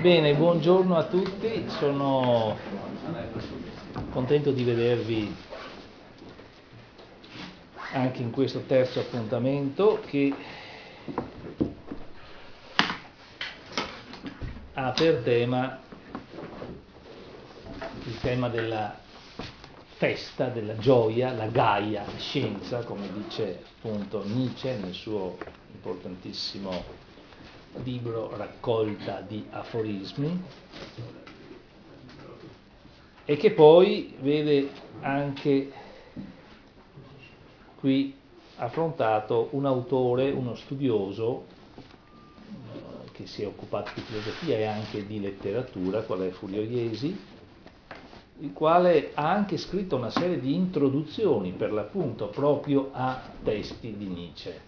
Bene, buongiorno a tutti, sono contento di vedervi anche in questo terzo appuntamento che ha per tema il tema della festa, della gioia, la Gaia Scienza, come dice appunto Nietzsche nel suo importantissimo libro Raccolta di aforismi, e che poi vede anche qui affrontato un autore, uno studioso che si è occupato di filosofia e anche di letteratura, qual è Furio Iesi, il quale ha anche scritto una serie di introduzioni per l'appunto proprio a testi di Nietzsche.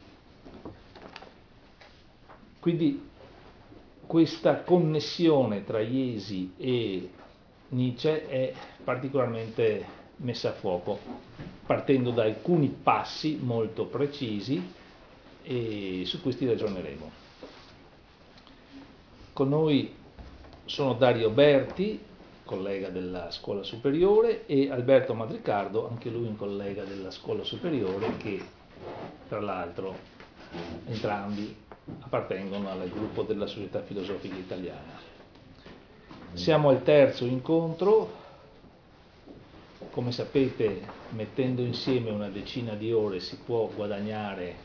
Quindi questa connessione tra Iesi e Nietzsche è particolarmente messa a fuoco, partendo da alcuni passi molto precisi, e su questi ragioneremo. Con noi sono Dario Berti, collega della scuola superiore, e Alberto Madricardo, anche lui un collega della scuola superiore, che tra l'altro entrambi appartengono al gruppo della Società Filosofica Italiana. Siamo al terzo incontro. Come sapete, mettendo insieme una decina di ore si può guadagnare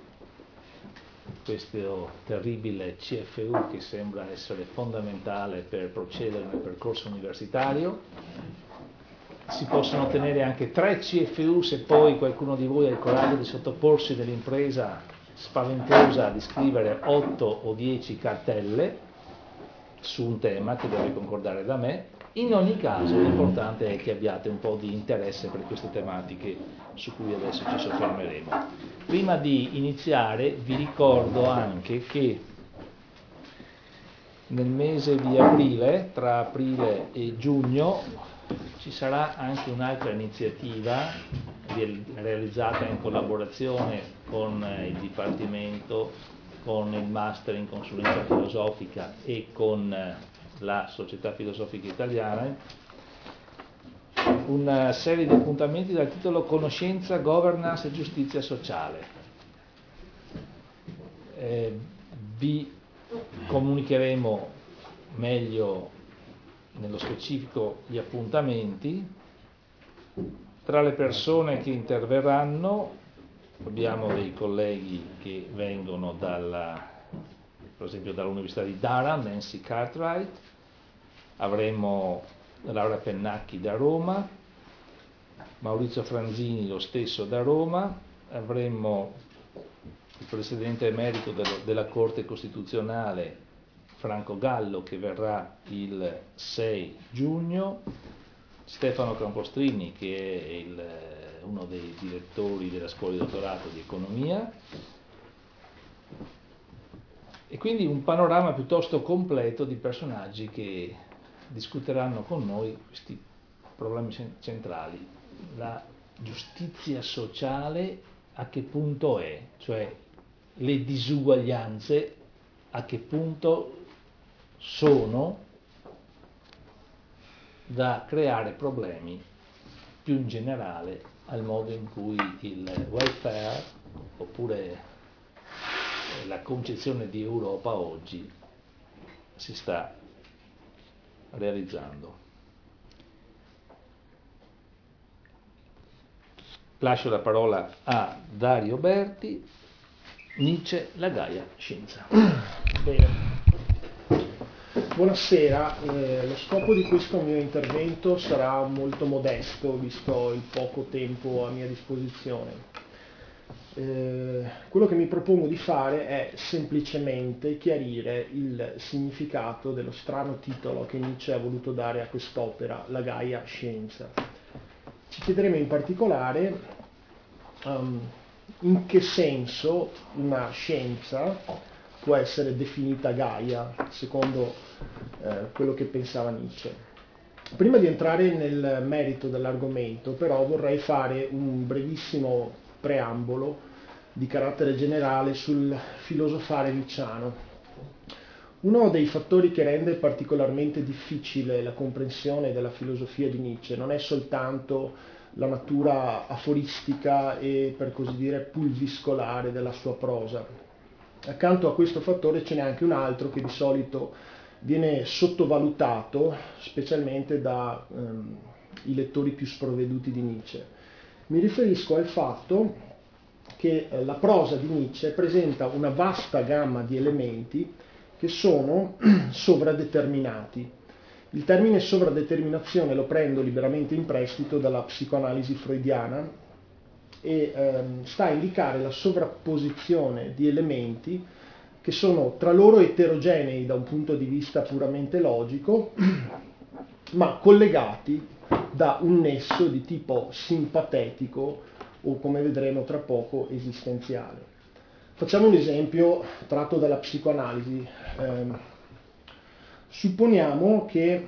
questo terribile CFU che sembra essere fondamentale per procedere nel percorso universitario. Si possono ottenere anche 3 CFU se poi qualcuno di voi ha il coraggio di sottoporsi dell'impresa spaventosa di scrivere 8 o 10 cartelle su un tema che deve concordare da me. In ogni caso l'importante è che abbiate un po' di interesse per queste tematiche su cui adesso ci soffermeremo. Prima di iniziare vi ricordo anche che nel mese di aprile, tra aprile e giugno, ci sarà anche un'altra iniziativa realizzata in collaborazione con il Dipartimento, con il Master in Consulenza Filosofica e con la Società Filosofica Italiana, una serie di appuntamenti dal titolo Conoscenza, Governance e Giustizia Sociale. Vi comunicheremo meglio nello specifico gli appuntamenti. Tra le persone che interverranno abbiamo dei colleghi che vengono per esempio dall'Università di Durham, Nancy Cartwright, avremo Laura Pennacchi da Roma, Maurizio Franzini lo stesso da Roma, avremo il Presidente emerito della Corte Costituzionale Franco Gallo che verrà il 6 giugno, Stefano Campostrini che è uno dei direttori della scuola di dottorato di economia, e quindi un panorama piuttosto completo di personaggi che discuteranno con noi questi problemi centrali. La giustizia sociale a che punto è? Cioè le disuguaglianze a che punto sono da creare problemi più in generale al modo in cui il welfare oppure la concezione di Europa oggi si sta realizzando. Lascio la parola a Dario Berti. Nietzsche, la Gaia Scienza. Bene. Buonasera, lo scopo di questo mio intervento sarà molto modesto visto il poco tempo a mia disposizione. Quello che mi propongo di fare è semplicemente chiarire il significato dello strano titolo che Nietzsche ha voluto dare a quest'opera, la Gaia Scienza. Ci chiederemo in particolare in che senso una scienza può essere definita Gaia, secondo quello che pensava Nietzsche. Prima di entrare nel merito dell'argomento, però, vorrei fare un brevissimo preambolo di carattere generale sul filosofare nietzschiano. Uno dei fattori che rende particolarmente difficile la comprensione della filosofia di Nietzsche non è soltanto la natura aforistica e, per così dire, pulviscolare della sua prosa. Accanto a questo fattore ce n'è anche un altro che di solito viene sottovalutato, specialmente dai lettori più sprovveduti di Nietzsche. Mi riferisco al fatto che la prosa di Nietzsche presenta una vasta gamma di elementi che sono sovradeterminati. Il termine sovradeterminazione lo prendo liberamente in prestito dalla psicoanalisi freudiana e sta a indicare la sovrapposizione di elementi che sono tra loro eterogenei da un punto di vista puramente logico, ma collegati da un nesso di tipo simpatetico o, come vedremo tra poco, esistenziale. Facciamo un esempio tratto dalla psicoanalisi. Supponiamo che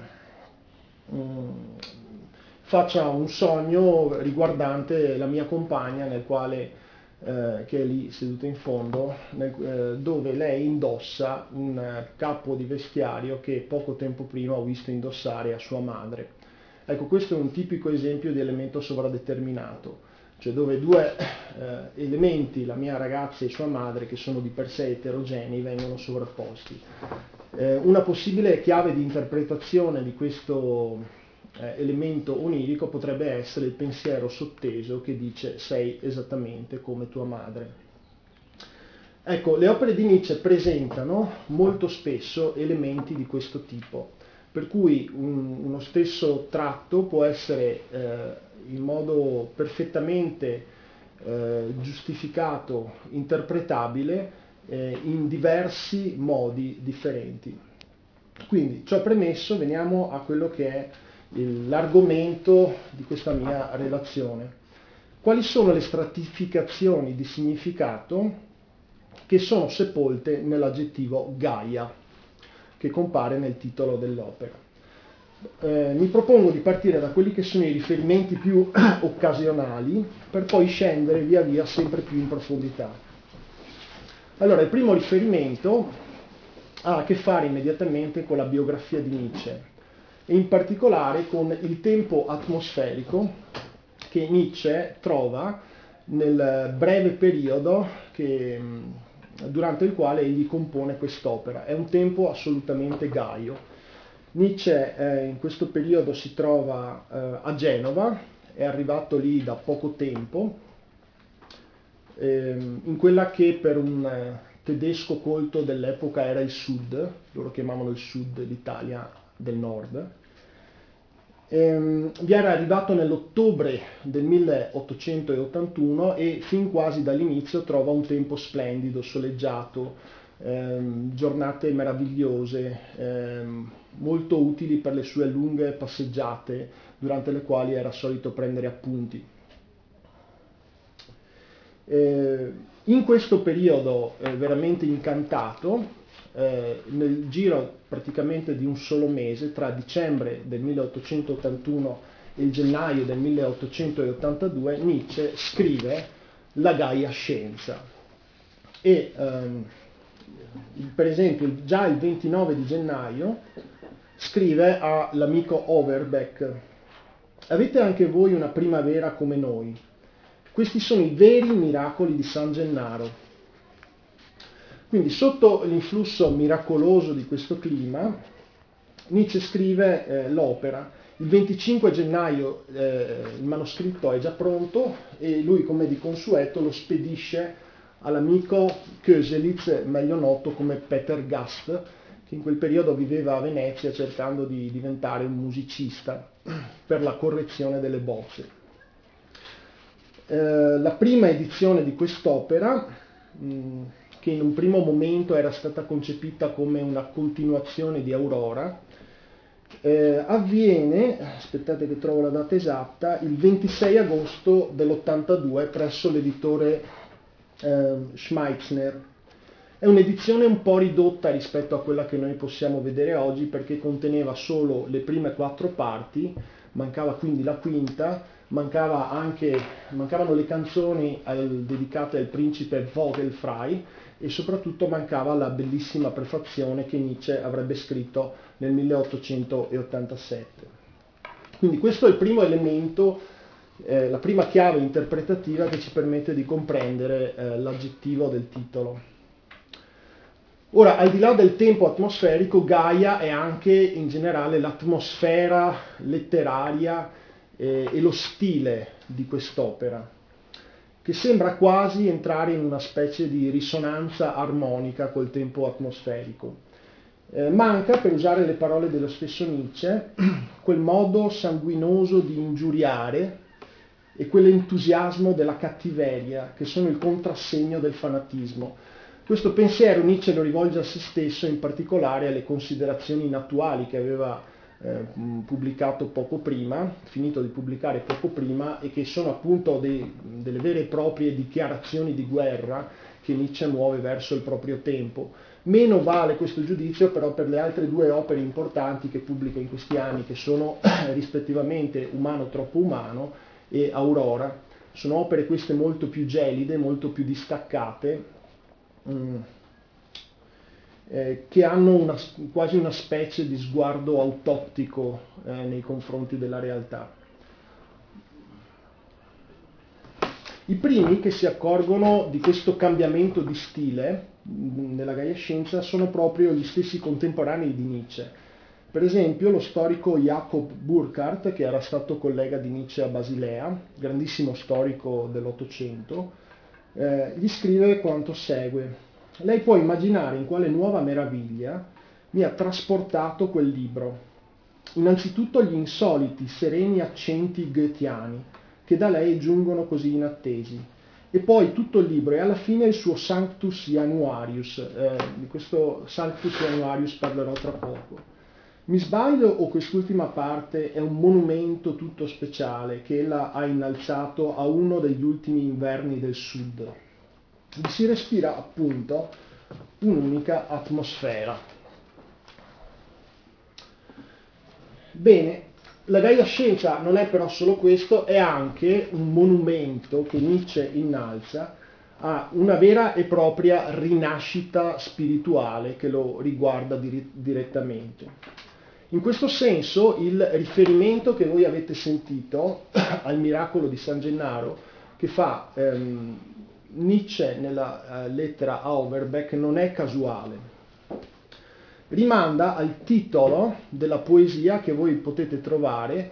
faccia un sogno riguardante la mia compagna, nel quale, che è lì seduta in fondo, dove lei indossa un capo di vestiario che poco tempo prima ho visto indossare a sua madre. Ecco, questo è un tipico esempio di elemento sovradeterminato, cioè dove due elementi, la mia ragazza e sua madre, che sono di per sé eterogenei, vengono sovrapposti. Una possibile chiave di interpretazione di questo elemento onirico potrebbe essere il pensiero sotteso che dice sei esattamente come tua madre. Ecco, le opere di Nietzsche presentano molto spesso elementi di questo tipo, per cui uno stesso tratto può essere in modo perfettamente giustificato, interpretabile in diversi modi differenti. Quindi, ciò premesso, veniamo a quello che è l'argomento di questa mia relazione. Quali sono le stratificazioni di significato che sono sepolte nell'aggettivo Gaia, che compare nel titolo dell'opera? Mi propongo di partire da quelli che sono i riferimenti più occasionali per poi scendere via via sempre più in profondità. Allora, il primo riferimento ha a che fare immediatamente con la biografia di Nietzsche e in particolare con il tempo atmosferico che Nietzsche trova nel breve periodo durante il quale egli compone quest'opera. È un tempo assolutamente gaio. Nietzsche in questo periodo si trova a Genova, è arrivato lì da poco tempo, in quella che per un tedesco colto dell'epoca era il Sud, loro chiamavano il Sud l'Italia del Nord. Vi era arrivato nell'ottobre del 1881 e fin quasi dall'inizio trova un tempo splendido, soleggiato, giornate meravigliose, molto utili per le sue lunghe passeggiate durante le quali era solito prendere appunti. In questo periodo veramente incantato, nel giro praticamente di un solo mese, tra dicembre del 1881 e il gennaio del 1882, Nietzsche scrive La Gaia Scienza e per esempio già il 29 di gennaio scrive all'amico Overbeck: avete anche voi una primavera come noi? Questi sono i veri miracoli di San Gennaro. Quindi sotto l'influsso miracoloso di questo clima, Nietzsche scrive l'opera. Il 25 gennaio il manoscritto è già pronto e lui, come di consueto, lo spedisce all'amico Köselitz, meglio noto come Peter Gast, che in quel periodo viveva a Venezia cercando di diventare un musicista per la correzione delle bozze. La prima edizione di quest'opera, che in un primo momento era stata concepita come una continuazione di Aurora, avviene, aspettate che trovo la data esatta, il 26 agosto dell'82 presso l'editore Schmeitzner. È un'edizione un po' ridotta rispetto a quella che noi possiamo vedere oggi, perché conteneva solo le prime 4 parti, mancava quindi la quinta, mancavano le canzoni dedicate al principe Vogelfrei e soprattutto mancava la bellissima prefazione che Nietzsche avrebbe scritto nel 1887. Quindi questo è il primo elemento, la prima chiave interpretativa che ci permette di comprendere l'aggettivo del titolo. Ora, al di là del tempo atmosferico, Gaia è anche in generale l'atmosfera letteraria e lo stile di quest'opera, che sembra quasi entrare in una specie di risonanza armonica col tempo atmosferico. Manca, per usare le parole dello stesso Nietzsche, quel modo sanguinoso di ingiuriare e quell'entusiasmo della cattiveria che sono il contrassegno del fanatismo. Questo pensiero Nietzsche lo rivolge a se stesso, in particolare alle considerazioni inattuali che aveva pubblicato poco prima, finito di pubblicare poco prima, e che sono appunto delle vere e proprie dichiarazioni di guerra che Nietzsche muove verso il proprio tempo. Meno vale questo giudizio però per le altre due opere importanti che pubblica in questi anni, che sono rispettivamente Umano troppo umano e Aurora. Sono opere queste molto più gelide, molto più distaccate, che hanno quasi una specie di sguardo autoptico nei confronti della realtà. I primi che si accorgono di questo cambiamento di stile nella Gaia Scienza sono proprio gli stessi contemporanei di Nietzsche. Per esempio lo storico Jakob Burckhardt, che era stato collega di Nietzsche a Basilea, grandissimo storico dell'Ottocento, gli scrive quanto segue: lei può immaginare in quale nuova meraviglia mi ha trasportato quel libro. Innanzitutto gli insoliti, sereni accenti goetheani, che da lei giungono così inattesi, e poi tutto il libro e alla fine il suo Sanctus Januarius. Di questo Sanctus Januarius parlerò tra poco. Mi sbaglio o quest'ultima parte è un monumento tutto speciale che ella ha innalzato a uno degli ultimi inverni del sud? Vi si respira appunto un'unica atmosfera. Bene, la Gaia Scienza non è però solo questo, è anche un monumento che Nietzsche innalza a una vera e propria rinascita spirituale che lo riguarda direttamente. In questo senso il riferimento che voi avete sentito al miracolo di San Gennaro, che fa Nietzsche nella lettera a Overbeck, non è casuale. Rimanda al titolo della poesia che voi potete trovare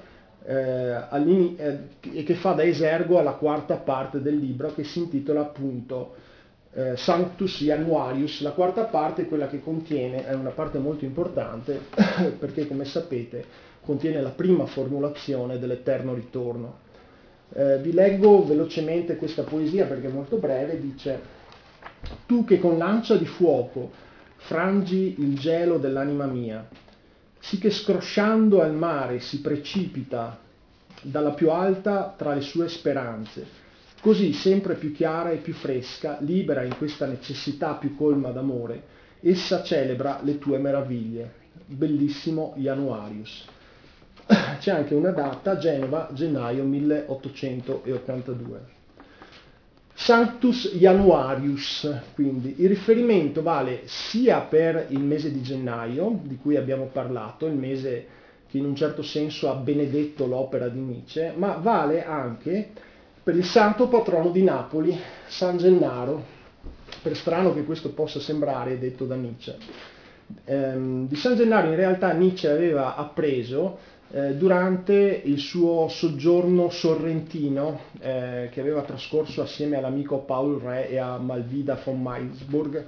e che fa da esergo alla quarta parte del libro, che si intitola appunto Sanctus Januarius. La quarta parte è quella che contiene, è una parte molto importante perché, come sapete, contiene la prima formulazione dell'eterno ritorno. Vi leggo velocemente questa poesia perché è molto breve. Dice: tu che con lancia di fuoco frangi il gelo dell'anima mia, sì che scrosciando al mare si precipita dalla più alta tra le sue speranze, così sempre più chiara e più fresca, libera in questa necessità più colma d'amore, essa celebra le tue meraviglie. Bellissimo Januarius. C'è anche una data, Genova, gennaio 1882. Sanctus Januarius, quindi il riferimento vale sia per il mese di gennaio, di cui abbiamo parlato, il mese che in un certo senso ha benedetto l'opera di Nietzsche, ma vale anche per il santo patrono di Napoli, San Gennaro, per strano che questo possa sembrare detto da Nietzsche. Di San Gennaro in realtà Nietzsche aveva appreso durante il suo soggiorno sorrentino che aveva trascorso assieme all'amico Paul Re e a Malvida von Meisburg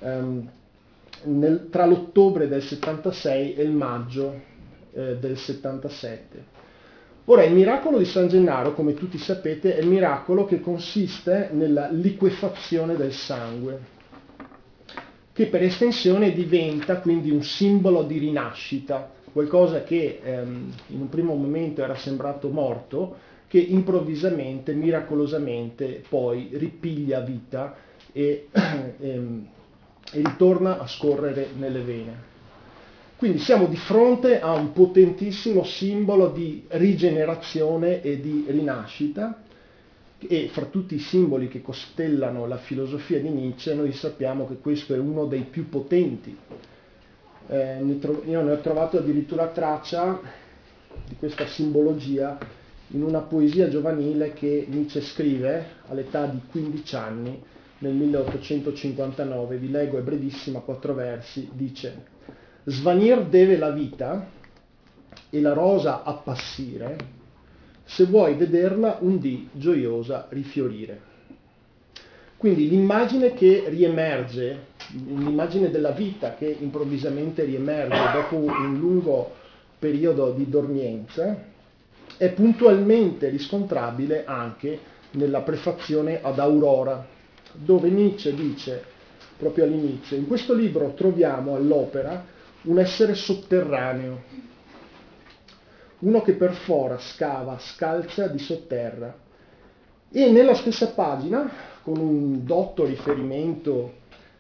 tra l'ottobre del 76 e il maggio del 77. Ora, il miracolo di San Gennaro, come tutti sapete, è il miracolo che consiste nella liquefazione del sangue, che per estensione diventa quindi un simbolo di rinascita, qualcosa che in un primo momento era sembrato morto, che improvvisamente, miracolosamente, poi ripiglia vita e ritorna a scorrere nelle vene. Quindi siamo di fronte a un potentissimo simbolo di rigenerazione e di rinascita, e fra tutti i simboli che costellano la filosofia di Nietzsche noi sappiamo che questo è uno dei più potenti. Io ne ho trovato addirittura traccia di questa simbologia in una poesia giovanile che Nietzsche scrive all'età di 15 anni nel 1859. Vi leggo, è brevissima, 4 versi, dice: «Svanir deve la vita e la rosa appassire, se vuoi vederla un dì gioiosa rifiorire». Quindi l'immagine che riemerge, l'immagine della vita che improvvisamente riemerge dopo un lungo periodo di dormienza, è puntualmente riscontrabile anche nella prefazione ad Aurora, dove Nietzsche dice, proprio all'inizio: «In questo libro troviamo all'opera un essere sotterraneo, uno che perfora, scava, scalza di sotterra». E nella stessa pagina, con un dotto riferimento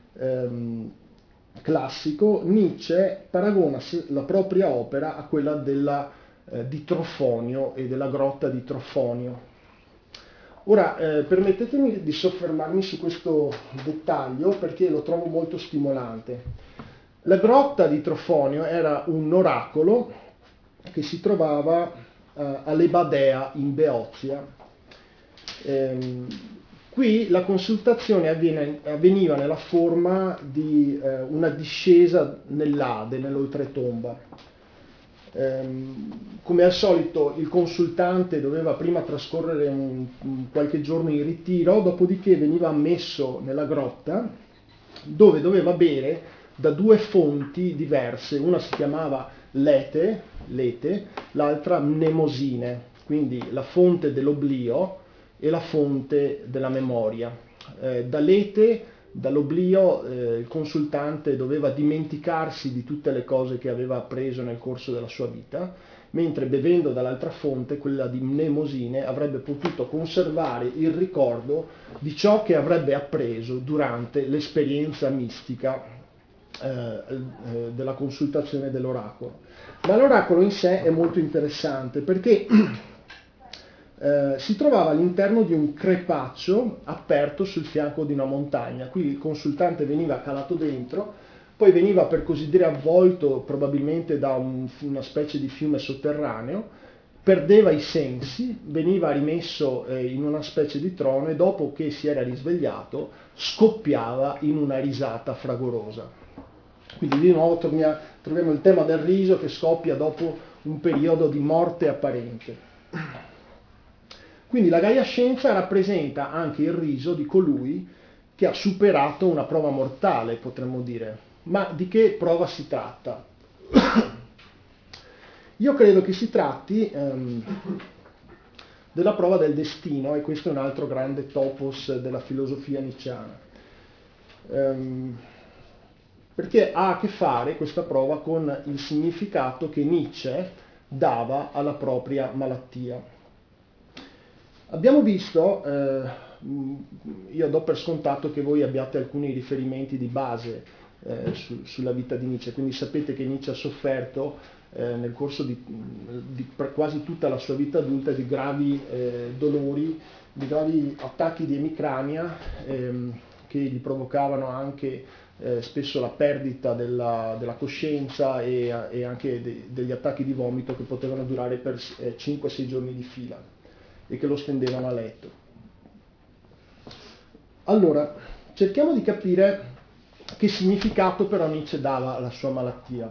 classico, Nietzsche paragona la propria opera a quella di Trofonio e della grotta di Trofonio. Ora, permettetemi di soffermarmi su questo dettaglio perché lo trovo molto stimolante. La grotta di Trofonio era un oracolo che si trovava all'Ebadea in Beozia. Qui la consultazione avveniva nella forma di una discesa nell'Ade, nell'oltretomba. Come al solito il consultante doveva prima trascorrere qualche giorno in ritiro, dopodiché veniva ammesso nella grotta, dove doveva bere da 2 fonti diverse. Una si chiamava Lete, l'altra Mnemosine, quindi la fonte dell'oblio e la fonte della memoria. Da Lete, dall'oblio, il consultante doveva dimenticarsi di tutte le cose che aveva appreso nel corso della sua vita, mentre bevendo dall'altra fonte, quella di Mnemosine, avrebbe potuto conservare il ricordo di ciò che avrebbe appreso durante l'esperienza mistica della consultazione dell'oracolo. Ma l'oracolo in sé è molto interessante perché si trovava all'interno di un crepaccio aperto sul fianco di una montagna. Qui il consultante veniva calato dentro, poi veniva per così dire avvolto probabilmente da una specie di fiume sotterraneo, perdeva i sensi, veniva rimesso in una specie di trono e dopo che si era risvegliato scoppiava in una risata fragorosa. Quindi di nuovo troviamo il tema del riso che scoppia dopo un periodo di morte apparente. Quindi la Gaia Scienza rappresenta anche il riso di colui che ha superato una prova mortale, potremmo dire. Ma di che prova si tratta? Io credo che si tratti della prova del destino, e questo è un altro grande topos della filosofia nietzscheana. Perché ha a che fare questa prova con il significato che Nietzsche dava alla propria malattia. Abbiamo visto, io do per scontato che voi abbiate alcuni riferimenti di base sulla vita di Nietzsche, quindi sapete che Nietzsche ha sofferto nel corso di quasi tutta la sua vita adulta di gravi dolori, di gravi attacchi di emicrania che gli provocavano anche spesso la perdita della coscienza e anche degli attacchi di vomito che potevano durare per 5-6 giorni di fila e che lo stendevano a letto. Allora, cerchiamo di capire che significato però Nietzsche dava alla sua malattia.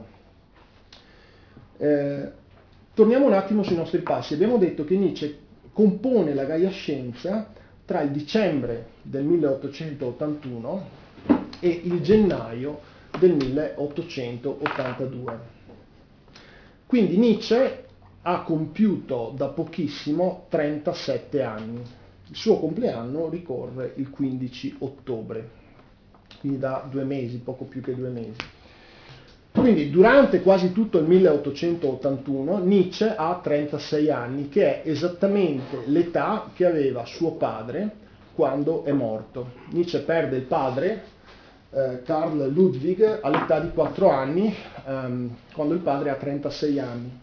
Torniamo un attimo sui nostri passi. Abbiamo detto che Nietzsche compone la Gaia Scienza tra il dicembre del 1881 e il gennaio del 1882. Quindi Nietzsche ha compiuto da pochissimo 37 anni. Il suo compleanno ricorre il 15 ottobre, quindi da 2 mesi, poco più che 2 mesi. Quindi durante quasi tutto il 1881 Nietzsche ha 36 anni, che è esattamente l'età che aveva suo padre quando è morto. Nietzsche perde il padre Carl Ludwig all'età di 4 anni, quando il padre ha 36 anni.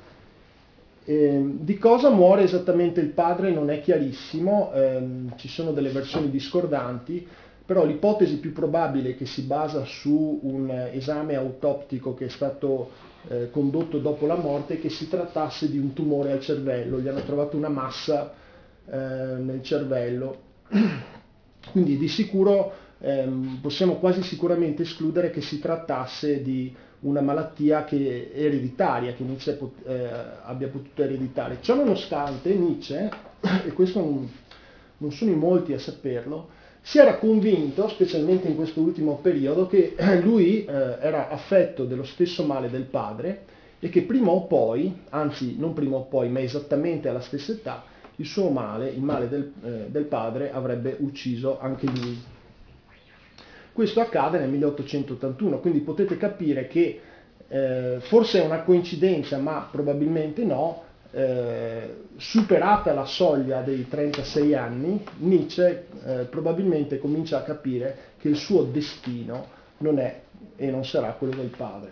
Di cosa muore esattamente il padre non è chiarissimo, ci sono delle versioni discordanti, però l'ipotesi più probabile, che si basa su un esame autoptico che è stato condotto dopo la morte, è che si trattasse di un tumore al cervello. Gli hanno trovato una massa nel cervello, quindi di sicuro possiamo quasi sicuramente escludere che si trattasse di una malattia che è ereditaria, che Nietzsche abbia potuto ereditare. Ciò nonostante Nietzsche, e questo non sono in molti a saperlo, si era convinto, specialmente in questo ultimo periodo, che lui era affetto dello stesso male del padre e che prima o poi, anzi non prima o poi, ma esattamente alla stessa età, il suo male, il male del padre, avrebbe ucciso anche lui. Questo accade nel 1881, quindi potete capire che forse è una coincidenza, ma probabilmente no, superata la soglia dei 36 anni, Nietzsche probabilmente comincia a capire che il suo destino non è e non sarà quello del padre.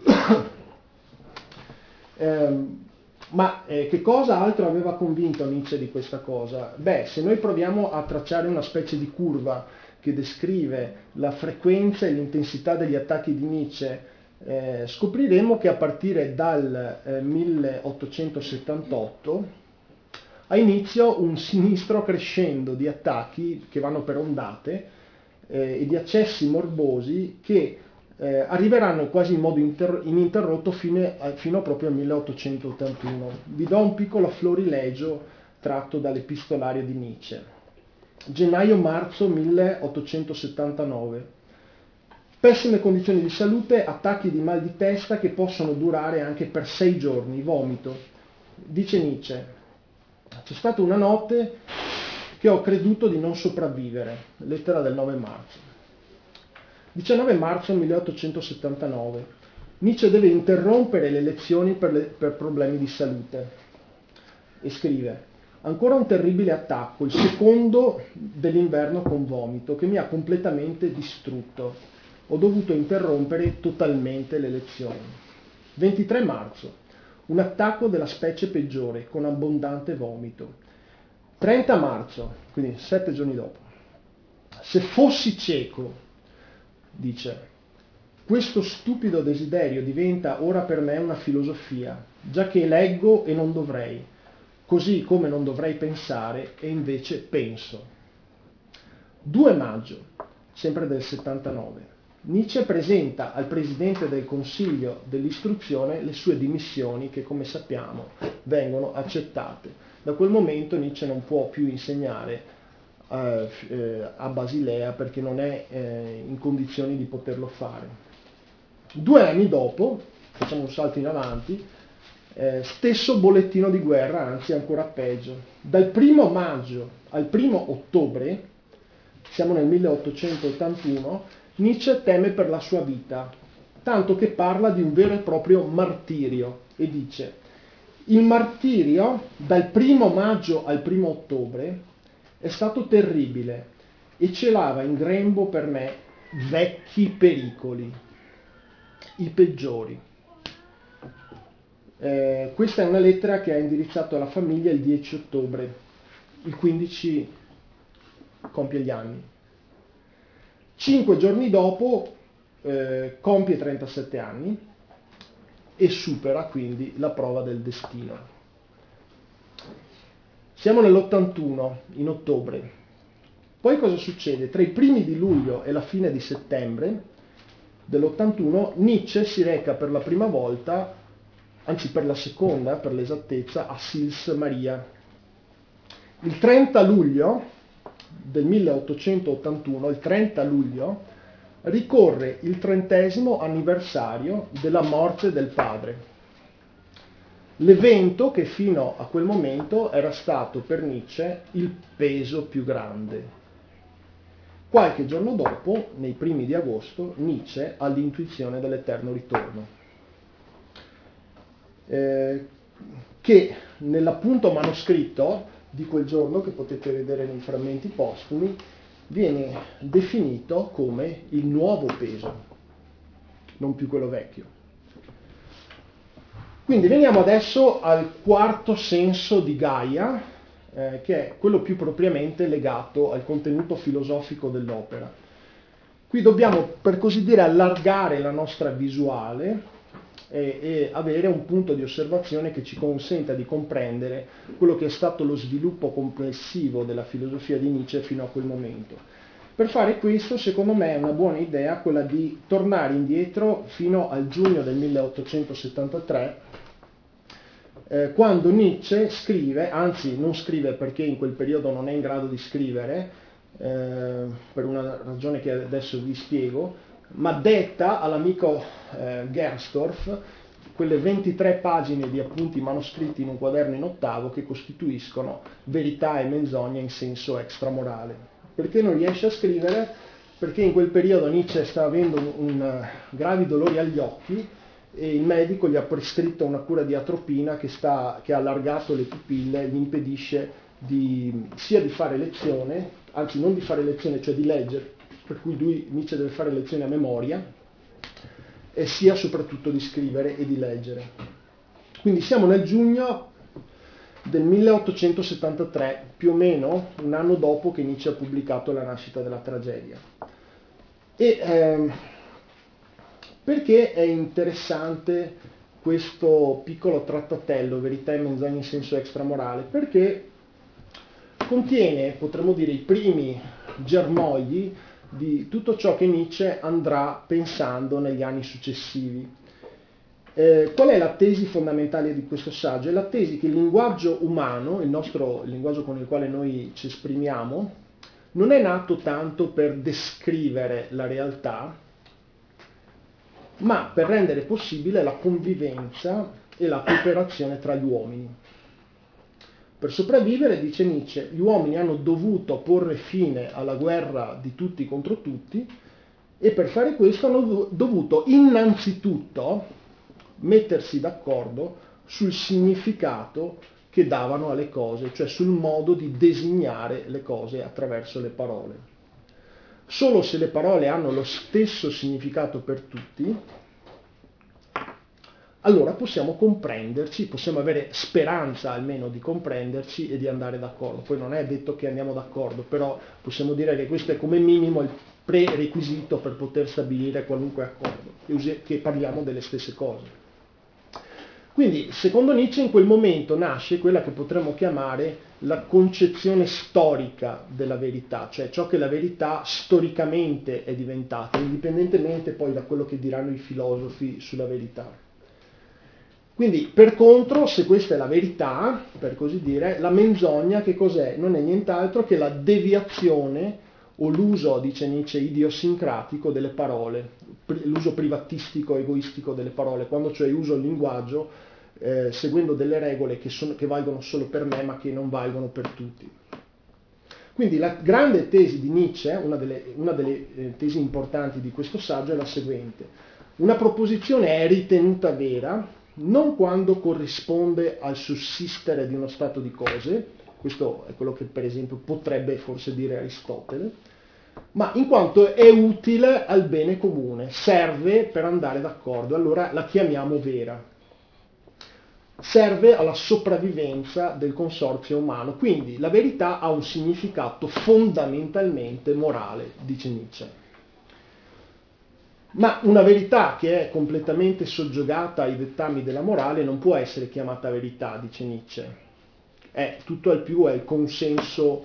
Ma che cosa altro aveva convinto Nietzsche di questa cosa? Beh, se noi proviamo a tracciare una specie di curva che descrive la frequenza e l'intensità degli attacchi di Nietzsche, scopriremo che a partire dal 1878 ha inizio un sinistro crescendo di attacchi che vanno per ondate e di accessi morbosi che arriveranno quasi in modo ininterrotto fino proprio al 1881. Vi do un piccolo florilegio tratto dall'epistolario di Nietzsche. Gennaio-marzo 1879. Pessime condizioni di salute, attacchi di mal di testa che possono durare anche per 6 giorni, vomito. Dice Nietzsche, c'è stata una notte che ho creduto di non sopravvivere. Lettera del 9 marzo. 19 marzo 1879. Nietzsche deve interrompere le lezioni per problemi di salute. E scrive, ancora un terribile attacco, il secondo dell'inverno con vomito, che mi ha completamente distrutto. Ho dovuto interrompere totalmente le lezioni. 23 marzo, un attacco della specie peggiore, con abbondante vomito. 30 marzo, quindi 7 giorni dopo. Se fossi cieco, dice, questo stupido desiderio diventa ora per me una filosofia, già che leggo e non dovrei. Così come non dovrei pensare e invece penso. 2 maggio, sempre del 79, Nietzsche presenta al Presidente del Consiglio dell'Istruzione le sue dimissioni che, come sappiamo, vengono accettate. Da quel momento Nietzsche non può più insegnare a Basilea perché non è in condizioni di poterlo fare. 2 anni dopo, facciamo un salto in avanti, stesso bollettino di guerra, anzi ancora peggio. Dal 1 maggio al 1 ottobre, siamo nel 1881, Nietzsche teme per la sua vita, tanto che parla di un vero e proprio martirio e dice: il martirio dal 1 maggio al 1 ottobre è stato terribile e celava in grembo per me vecchi pericoli, i peggiori. Questa è una lettera che ha indirizzato alla famiglia il 10 ottobre, il 15 compie gli anni. 5 giorni dopo compie 37 anni e supera quindi la prova del destino. Siamo nell'81, in ottobre. Poi cosa succede? Tra i primi di luglio e la fine di settembre dell'81 Nietzsche si reca per la prima volta, anzi per la seconda, per l'esattezza, a Sils Maria. Il 30 luglio del 1881, il 30 luglio, ricorre il 30° anniversario della morte del padre. L'evento che fino a quel momento era stato per Nietzsche il peso più grande. Qualche giorno dopo, nei primi di agosto, Nietzsche ha l'intuizione dell'eterno ritorno. Che nell'appunto manoscritto di quel giorno, che potete vedere nei frammenti postumi, viene definito come il nuovo peso, non più quello vecchio. Quindi veniamo adesso al quarto senso di Gaia, che è quello più propriamente legato al contenuto filosofico dell'opera. Qui dobbiamo, per così dire, allargare la nostra visuale e avere un punto di osservazione che ci consenta di comprendere quello che è stato lo sviluppo complessivo della filosofia di Nietzsche fino a quel momento. Per fare questo, secondo me, è una buona idea quella di tornare indietro fino al giugno del 1873, quando Nietzsche scrive, anzi non scrive perché in quel periodo non è in grado di scrivere, per una ragione che adesso vi spiego, ma detta all'amico Gersdorff quelle 23 pagine di appunti manoscritti in un quaderno in ottavo che costituiscono verità e menzogna in senso extramorale. Perché non riesce a scrivere? Perché in quel periodo Nietzsche sta avendo gravi dolori agli occhi e il medico gli ha prescritto una cura di atropina che ha allargato le pupille e gli impedisce sia di fare lezione, anzi non di fare lezione, cioè di leggere, per cui Nietzsche deve fare lezioni a memoria, e sia soprattutto di scrivere e di leggere. Quindi siamo nel giugno del 1873, più o meno un anno dopo che Nietzsche ha pubblicato La nascita della tragedia. Perché è interessante questo piccolo trattatello, Verità e menzogna in senso extramorale? Perché contiene, potremmo dire, i primi germogli di tutto ciò che Nietzsche andrà pensando negli anni successivi. Qual è la tesi fondamentale di questo saggio? È la tesi che il linguaggio umano, il linguaggio con il quale noi ci esprimiamo, non è nato tanto per descrivere la realtà, ma per rendere possibile la convivenza e la cooperazione tra gli uomini. Per sopravvivere, dice Nietzsche, gli uomini hanno dovuto porre fine alla guerra di tutti contro tutti e per fare questo hanno dovuto innanzitutto mettersi d'accordo sul significato che davano alle cose, cioè sul modo di designare le cose attraverso le parole. Solo se le parole hanno lo stesso significato per tutti, allora possiamo comprenderci, possiamo avere speranza almeno di comprenderci e di andare d'accordo. Poi non è detto che andiamo d'accordo, però possiamo dire che questo è come minimo il prerequisito per poter stabilire qualunque accordo, che parliamo delle stesse cose. Quindi, secondo Nietzsche, in quel momento nasce quella che potremmo chiamare la concezione storica della verità, cioè ciò che la verità storicamente è diventata, indipendentemente poi da quello che diranno i filosofi sulla verità. Quindi, per contro, se questa è la verità, per così dire, la menzogna che cos'è? Non è nient'altro che la deviazione o l'uso, dice Nietzsche, idiosincratico delle parole, l'uso privatistico, egoistico delle parole, quando cioè uso il linguaggio seguendo delle regole che valgono solo per me ma che non valgono per tutti. Quindi la grande tesi di Nietzsche, una delle tesi importanti di questo saggio è la seguente: una proposizione è ritenuta vera non quando corrisponde al sussistere di uno stato di cose, questo è quello che per esempio potrebbe forse dire Aristotele, ma in quanto è utile al bene comune, serve per andare d'accordo, allora la chiamiamo vera. Serve alla sopravvivenza del consorzio umano, quindi la verità ha un significato fondamentalmente morale, dice Nietzsche. Ma una verità che è completamente soggiogata ai dettami della morale non può essere chiamata verità, dice Nietzsche. Tutto al più è il consenso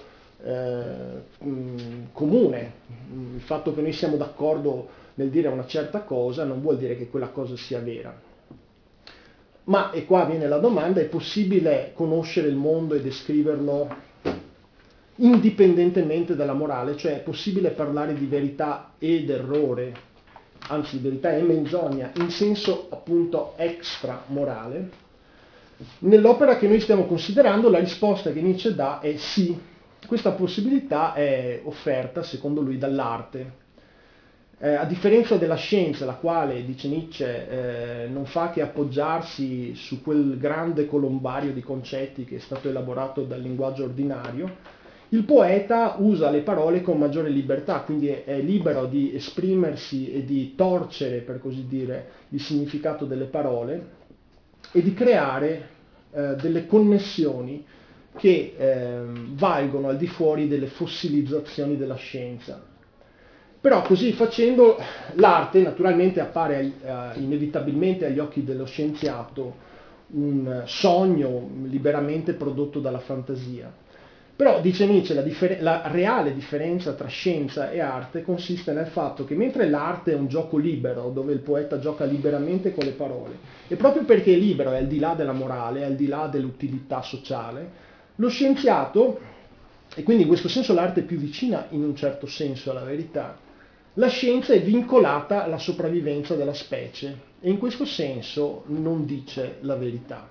comune. Il fatto che noi siamo d'accordo nel dire una certa cosa non vuol dire che quella cosa sia vera. Ma, e qua viene la domanda, è possibile conoscere il mondo e descriverlo indipendentemente dalla morale? Cioè è possibile parlare di verità ed errore, anzi verità e menzogna, in senso appunto extramorale? Nell'opera che noi stiamo considerando la risposta che Nietzsche dà è sì. Questa possibilità è offerta, secondo lui, dall'arte. A differenza della scienza, la quale, dice Nietzsche, non fa che appoggiarsi su quel grande colombario di concetti che è stato elaborato dal linguaggio ordinario, Il poeta usa le parole con maggiore libertà, quindi è libero di esprimersi e di torcere, per così dire, il significato delle parole e di creare delle connessioni che valgono al di fuori delle fossilizzazioni della scienza. Però così facendo l'arte naturalmente appare inevitabilmente agli occhi dello scienziato un sogno liberamente prodotto dalla fantasia. Però, dice Nietzsche, la reale differenza tra scienza e arte consiste nel fatto che mentre l'arte è un gioco libero, dove il poeta gioca liberamente con le parole, e proprio perché è libero, è al di là della morale, è al di là dell'utilità sociale, lo scienziato, e quindi in questo senso l'arte è più vicina in un certo senso alla verità, la scienza è vincolata alla sopravvivenza della specie e in questo senso non dice la verità.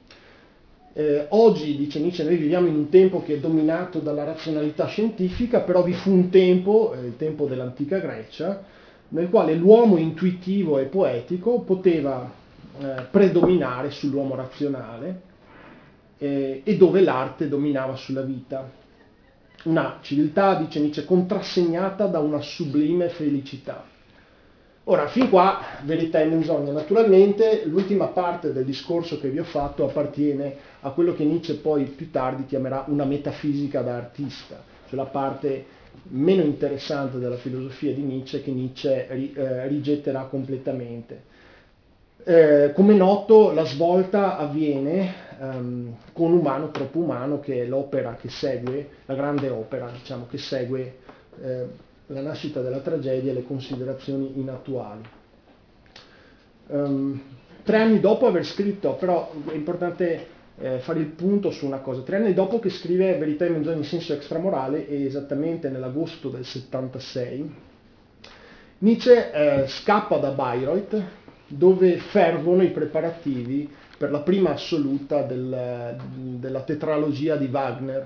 Oggi, dice Nietzsche, noi viviamo in un tempo che è dominato dalla razionalità scientifica, però vi fu un tempo, il tempo dell'antica Grecia, nel quale l'uomo intuitivo e poetico poteva predominare sull'uomo razionale e dove l'arte dominava sulla vita. Una civiltà, dice Nietzsche, contrassegnata da una sublime felicità. Ora, fin qua, verità e menzogna. Naturalmente, l'ultima parte del discorso che vi ho fatto appartiene a quello che Nietzsche poi più tardi chiamerà una metafisica da artista, cioè la parte meno interessante della filosofia di Nietzsche che Nietzsche rigetterà completamente. Come noto, la svolta avviene con Umano troppo umano, che è l'opera che segue, la grande opera, diciamo, che segue la nascita della tragedia e le considerazioni inattuali. 3 anni dopo aver scritto, però è importante fare il punto su una cosa, 3 anni dopo che scrive Verità e menzogna in senso extramorale, e esattamente nell'agosto del 76, Nietzsche scappa da Bayreuth, dove fervono i preparativi per la prima assoluta della tetralogia di Wagner.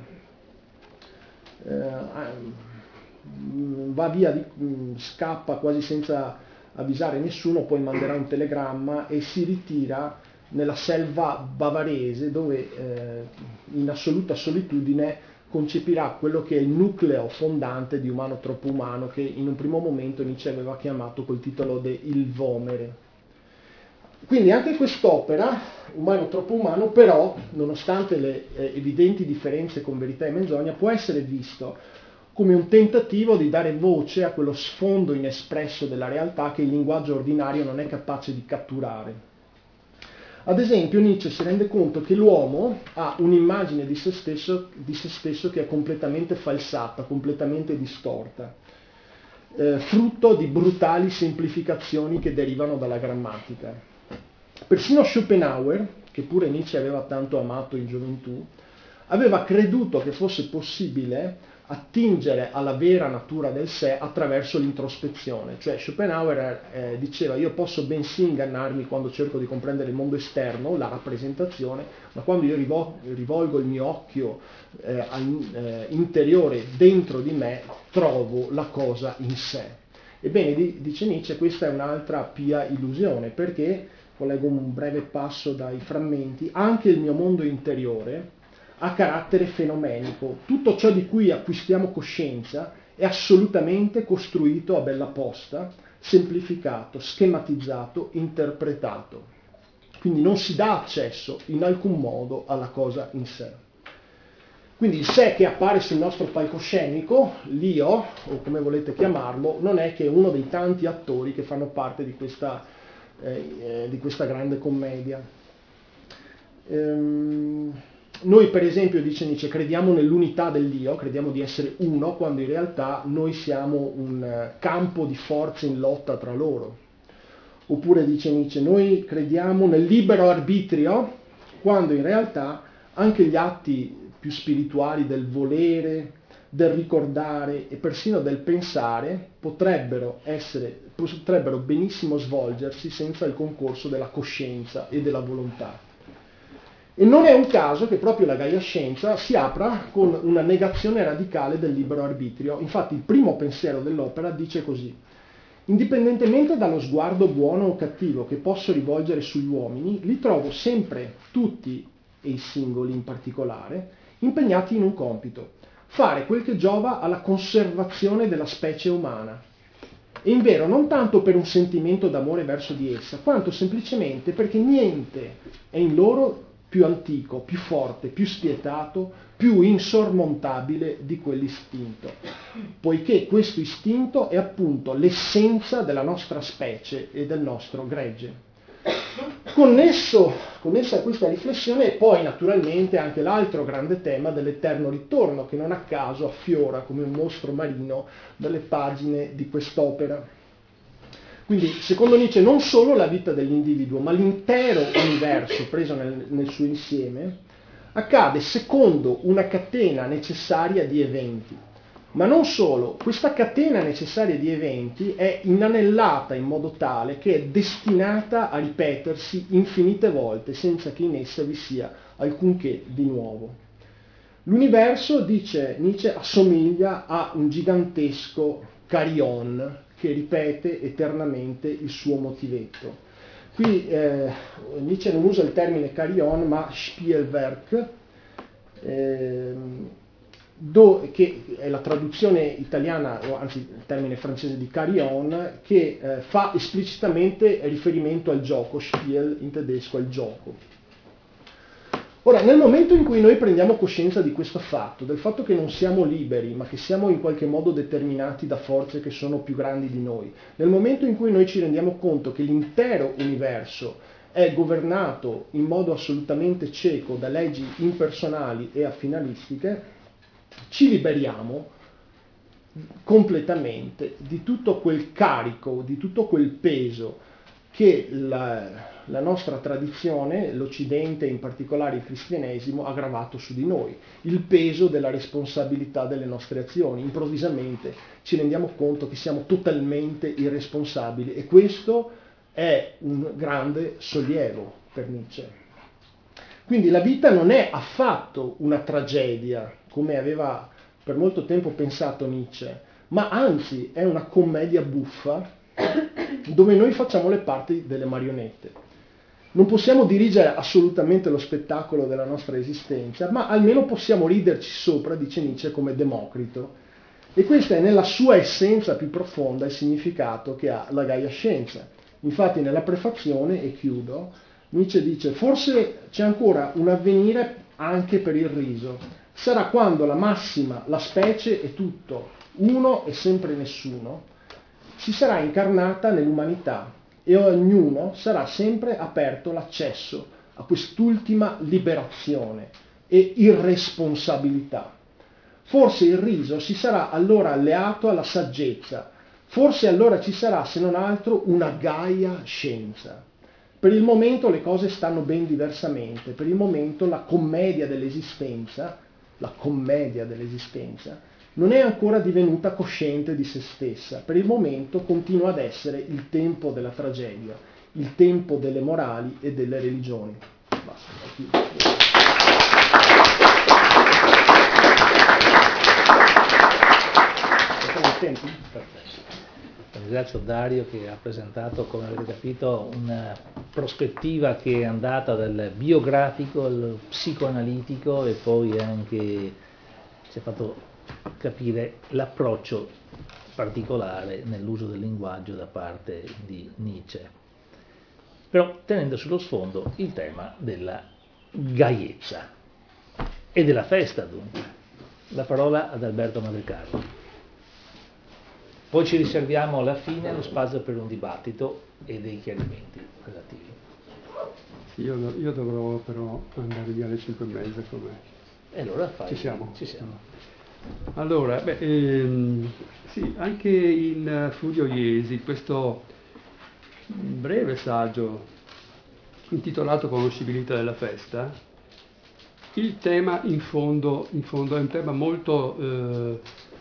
Va via, scappa quasi senza avvisare nessuno, poi manderà un telegramma e si ritira nella selva bavarese, dove in assoluta solitudine concepirà quello che è il nucleo fondante di Umano troppo umano, che in un primo momento Nietzsche aveva chiamato col titolo di Il Vomere. Quindi anche quest'opera, Umano troppo umano, però, nonostante le evidenti differenze con Verità e menzogna, può essere visto come un tentativo di dare voce a quello sfondo inespresso della realtà che il linguaggio ordinario non è capace di catturare. Ad esempio, Nietzsche si rende conto che l'uomo ha un'immagine di se stesso che è completamente falsata, completamente distorta, frutto di brutali semplificazioni che derivano dalla grammatica. Persino Schopenhauer, che pure Nietzsche aveva tanto amato in gioventù, aveva creduto che fosse possibile attingere alla vera natura del sé attraverso l'introspezione. Cioè Schopenhauer diceva: io posso bensì ingannarmi quando cerco di comprendere il mondo esterno, la rappresentazione, ma quando io rivolgo il mio occhio interiore dentro di me, trovo la cosa in sé. Ebbene, dice Nietzsche, questa è un'altra pia illusione, perché, leggo un breve passo dai frammenti, anche il mio mondo interiore ha carattere fenomenico. Tutto ciò di cui acquistiamo coscienza è assolutamente costruito a bella posta, semplificato, schematizzato, interpretato. Quindi non si dà accesso in alcun modo alla cosa in sé. Quindi il sé che appare sul nostro palcoscenico, l'io, o come volete chiamarlo, non è che uno dei tanti attori che fanno parte di questa grande commedia. Noi per esempio, dice Nietzsche, crediamo nell'unità dell'io, crediamo di essere uno, quando in realtà noi siamo un campo di forze in lotta tra loro. Oppure, dice Nietzsche, noi crediamo nel libero arbitrio, quando in realtà anche gli atti più spirituali del volere, del ricordare e persino del pensare potrebbero benissimo svolgersi senza il concorso della coscienza e della volontà. E non è un caso che proprio la Gaia Scienza si apra con una negazione radicale del libero arbitrio. Infatti il primo pensiero dell'opera dice così: indipendentemente dallo sguardo buono o cattivo che posso rivolgere sugli uomini, li trovo sempre, tutti, e i singoli in particolare, impegnati in un compito: fare quel che giova alla conservazione della specie umana. E invero non tanto per un sentimento d'amore verso di essa, quanto semplicemente perché niente è in loro più antico, più forte, più spietato, più insormontabile di quell'istinto, poiché questo istinto è appunto l'essenza della nostra specie e del nostro gregge. Connesso a questa riflessione è poi naturalmente anche l'altro grande tema dell'eterno ritorno, che non a caso affiora come un mostro marino dalle pagine di quest'opera. Quindi, secondo Nietzsche, non solo la vita dell'individuo, ma l'intero universo preso nel suo insieme, accade secondo una catena necessaria di eventi. Ma non solo, questa catena necessaria di eventi è inanellata in modo tale che è destinata a ripetersi infinite volte senza che in essa vi sia alcunché di nuovo. L'universo, dice Nietzsche, assomiglia a un gigantesco carillon che ripete eternamente il suo motivetto. Qui Nietzsche non usa il termine carillon ma Spielwerk, che è la traduzione italiana, o anzi il termine francese di carillon, che fa esplicitamente riferimento al gioco, Spiel in tedesco è il gioco. Ora, nel momento in cui noi prendiamo coscienza di questo fatto, del fatto che non siamo liberi, ma che siamo in qualche modo determinati da forze che sono più grandi di noi, nel momento in cui noi ci rendiamo conto che l'intero universo è governato in modo assolutamente cieco da leggi impersonali e affinalistiche, ci liberiamo completamente di tutto quel carico, di tutto quel peso che la nostra tradizione, l'Occidente, in particolare il cristianesimo, ha gravato su di noi, il peso della responsabilità delle nostre azioni. Improvvisamente ci rendiamo conto che siamo totalmente irresponsabili e questo è un grande sollievo per Nietzsche. Quindi la vita non è affatto una tragedia, come aveva per molto tempo pensato Nietzsche, ma anzi è una commedia buffa dove noi facciamo le parti delle marionette. Non possiamo dirigere assolutamente lo spettacolo della nostra esistenza, ma almeno possiamo riderci sopra, dice Nietzsche, come Democrito. E questa è nella sua essenza più profonda il significato che ha la Gaia Scienza. Infatti nella prefazione, e chiudo, Nietzsche dice: forse c'è ancora un avvenire anche per il riso. Sarà quando la massima, la specie è tutto, uno e sempre nessuno, si sarà incarnata nell'umanità e a ognuno sarà sempre aperto l'accesso a quest'ultima liberazione e irresponsabilità. Forse il riso si sarà allora alleato alla saggezza, forse allora ci sarà se non altro una Gaia Scienza. Per il momento le cose stanno ben diversamente, per il momento la commedia dell'esistenza non è ancora divenuta cosciente di se stessa, per il momento continua ad essere il tempo della tragedia, il tempo delle morali e delle religioni. Basta. Ringrazio Dario che ha presentato, come avete capito, una prospettiva che è andata dal biografico al psicoanalitico e poi anche ci ha fatto capire l'approccio particolare nell'uso del linguaggio da parte di Nietzsche, però tenendo sullo sfondo il tema della gaiezza e della festa. Dunque la parola ad Alberto Madrecarlo. Poi ci riserviamo alla fine lo spazio per un dibattito e dei chiarimenti relativi. Sì, io dovrò però andare via alle 5:30 com'è. E allora fai. Ci siamo? Ci siamo. Allora, sì, anche in Furio Iesi, questo breve saggio intitolato Conoscibilità della festa, il tema in fondo è un tema molto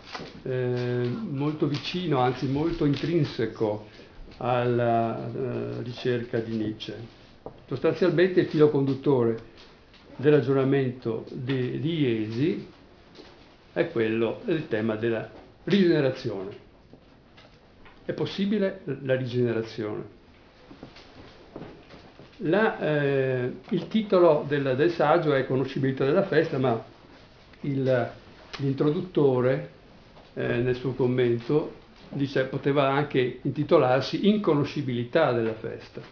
vicino, anzi molto intrinseco alla ricerca di Nietzsche. Sostanzialmente il filo conduttore del ragionamento di Iesi è quello del tema della rigenerazione. È possibile la rigenerazione? Il titolo del saggio è Conoscibilità della festa, ma il l'introduttore nel suo commento dice poteva anche intitolarsi Inconoscibilità della festa,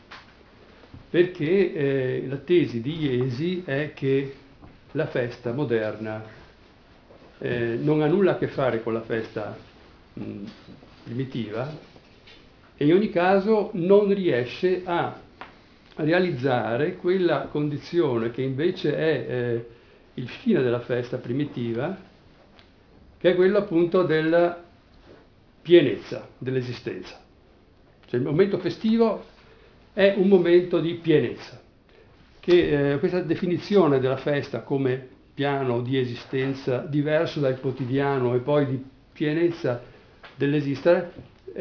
perché la tesi di Jesi è che la festa moderna non ha nulla a che fare con la festa primitiva e in ogni caso non riesce a realizzare quella condizione che invece è il fine della festa primitiva, che è quella appunto della pienezza dell'esistenza. Cioè il momento festivo è un momento di pienezza, che questa definizione della festa come piano di esistenza diverso dal quotidiano e poi di pienezza dell'esistere,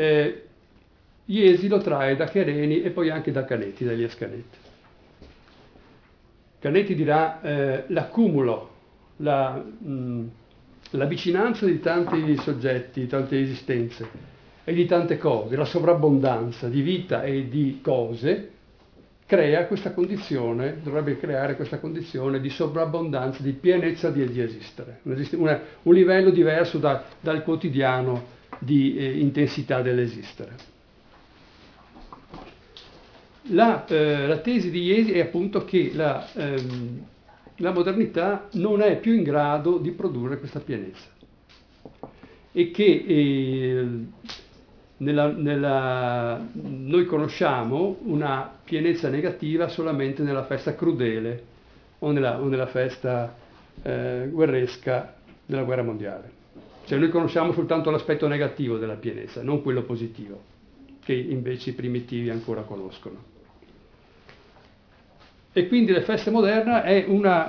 Jesi lo trae da Chereni e poi anche da Canetti, da Elias Canetti. Canetti dirà l'accumulo, la vicinanza di tanti soggetti, di tante esistenze e di tante cose, la sovrabbondanza di vita e di cose crea questa condizione, dovrebbe creare questa condizione di sovrabbondanza, di pienezza di esistere, un livello diverso dal quotidiano di intensità dell'esistere. La tesi di Jesi è appunto che la modernità non è più in grado di produrre questa pienezza e che noi conosciamo una pienezza negativa solamente nella festa crudele o nella festa guerresca della guerra mondiale. Cioè noi conosciamo soltanto l'aspetto negativo della pienezza, non quello positivo, che invece i primitivi ancora conoscono. E quindi la festa moderna è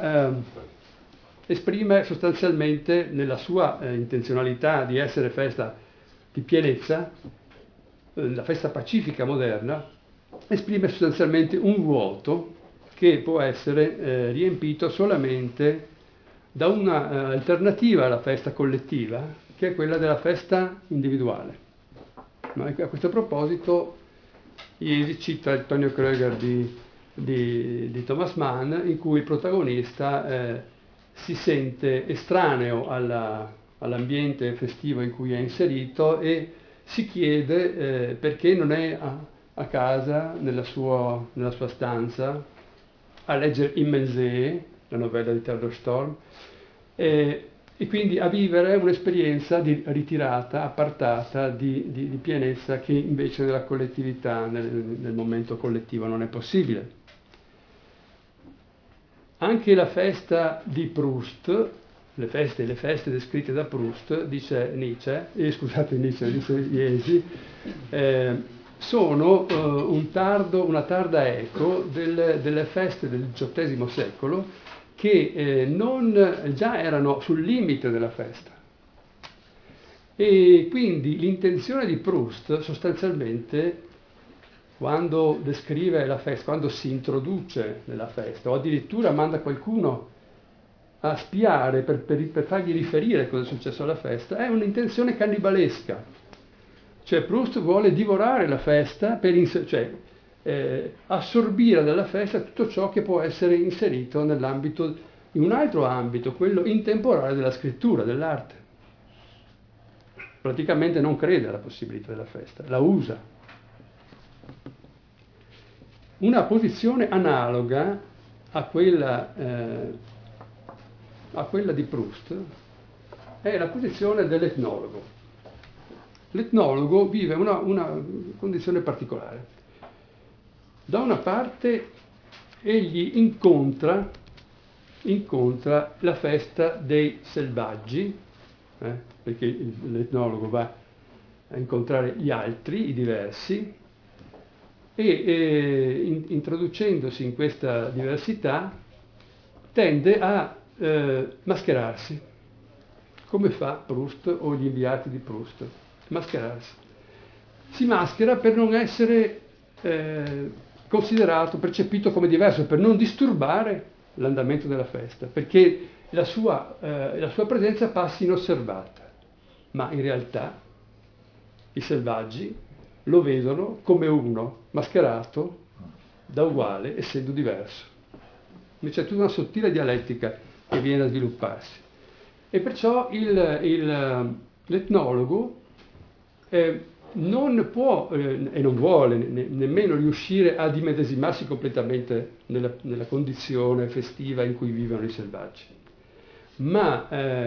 esprime sostanzialmente nella sua intenzionalità di essere festa di pienezza, la festa pacifica moderna esprime sostanzialmente un vuoto che può essere riempito solamente da un'alternativa alla festa collettiva, che è quella della festa individuale. Ma a questo proposito Jesi cita il Tonio Kröger di Thomas Mann, in cui il protagonista si sente estraneo all'ambiente festivo in cui è inserito e si chiede perché non è a casa, nella sua stanza, a leggere Immensee, la novella di Theodor Storm, e quindi a vivere un'esperienza di ritirata, appartata, di pienezza che invece nella collettività, nel momento collettivo non è possibile. Anche la festa di Proust, le feste descritte da Proust, dice Jesi, sono una tarda eco delle feste del XVIII secolo che già erano sul limite della festa. E quindi l'intenzione di Proust sostanzialmente, quando descrive la festa, quando si introduce nella festa, o addirittura manda qualcuno a spiare per fargli riferire cosa è successo alla festa, è un'intenzione cannibalesca. Cioè Proust vuole divorare la festa, assorbire dalla festa tutto ciò che può essere inserito in un altro ambito, quello intemporale della scrittura, dell'arte. Praticamente non crede alla possibilità della festa, la usa. Una posizione analoga a quella di Proust è la posizione dell'etnologo. L'etnologo vive una condizione particolare. Da una parte egli incontra la festa dei selvaggi, perché l'etnologo va a incontrare gli altri, i diversi, e introducendosi in questa diversità tende a mascherarsi, come fa Proust o gli inviati di Proust, mascherarsi. Si maschera per non essere considerato, percepito come diverso, per non disturbare l'andamento della festa, perché la sua presenza passi inosservata, ma in realtà i selvaggi lo vedono come uno mascherato da uguale, essendo diverso. Quindi c'è tutta una sottile dialettica che viene a svilupparsi. E perciò l'etnologo non può e non vuole nemmeno riuscire a dimedesimarsi completamente nella condizione festiva in cui vivono i selvaggi, ma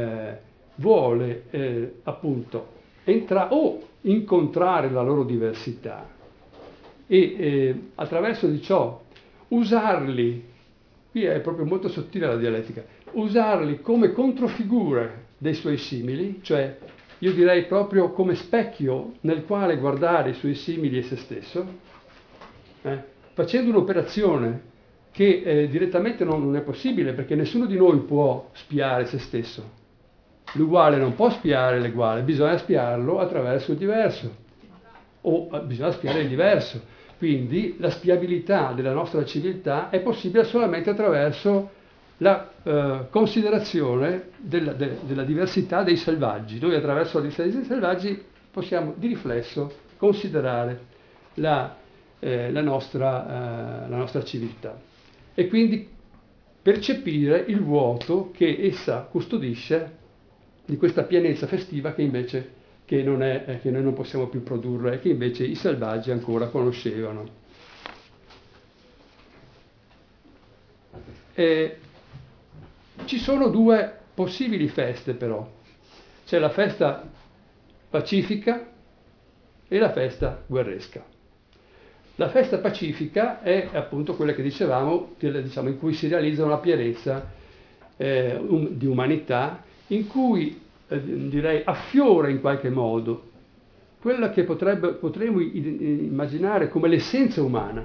vuole appunto incontrare la loro diversità e attraverso di ciò usarli, qui è proprio molto sottile la dialettica, usarli come controfigure dei suoi simili, cioè io direi proprio come specchio nel quale guardare i suoi simili e se stesso, facendo un'operazione che direttamente non è possibile, perché nessuno di noi può spiare se stesso. L'uguale non può spiare l'uguale, bisogna spiarlo attraverso il diverso, o bisogna spiare il diverso. Quindi la spiabilità della nostra civiltà è possibile solamente attraverso la considerazione della diversità dei selvaggi. Noi attraverso la diversità dei selvaggi possiamo di riflesso considerare la nostra civiltà e quindi percepire il vuoto che essa custodisce di questa pienezza festiva che invece che noi non possiamo più produrre e che invece i selvaggi ancora conoscevano. Ci sono due possibili feste però, c'è la festa pacifica e la festa guerresca. La festa pacifica è appunto quella che dicevamo in cui si realizza una pienezza di umanità, in cui direi affiora in qualche modo quella che potremmo immaginare come l'essenza umana.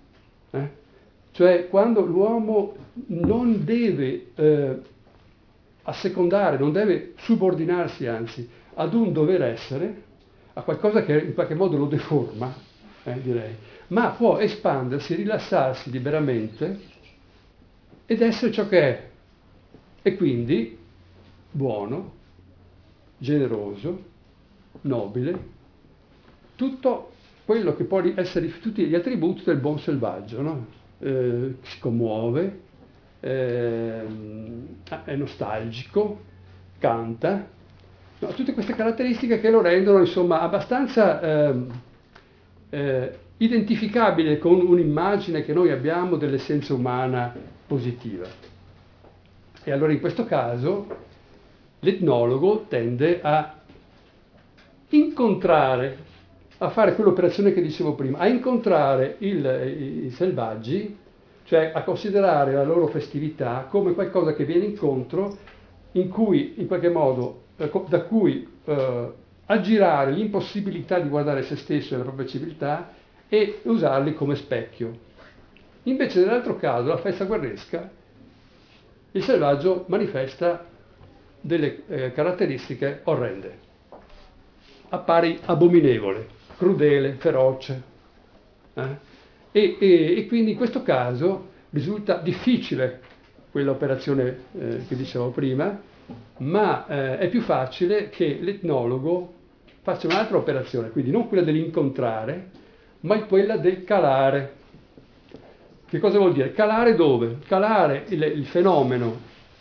Cioè quando l'uomo non deve assecondare, non deve subordinarsi anzi ad un dover essere, a qualcosa che in qualche modo lo deforma, direi, ma può espandersi, rilassarsi liberamente ed essere ciò che è. E quindi buono, generoso, nobile, tutto quello che può essere tutti gli attributi del buon selvaggio, no? Si commuove, è nostalgico, canta, no, tutte queste caratteristiche che lo rendono insomma abbastanza identificabile con un'immagine che noi abbiamo dell'essenza umana positiva. E allora in questo caso l'etnologo tende a incontrare, a fare quell'operazione che dicevo prima, a incontrare i selvaggi, cioè a considerare la loro festività come qualcosa che viene incontro, in cui in qualche modo, da cui aggirare l'impossibilità di guardare se stesso e la propria civiltà e usarli come specchio. Invece nell'altro caso, la festa guerresca, il selvaggio manifesta delle caratteristiche orrende, appare abominevole, crudele, feroce. E quindi in questo caso risulta difficile quell'operazione che dicevo prima, ma è più facile che l'etnologo faccia un'altra operazione, quindi non quella dell'incontrare, ma quella del calare. Che cosa vuol dire? Calare dove? Calare il fenomeno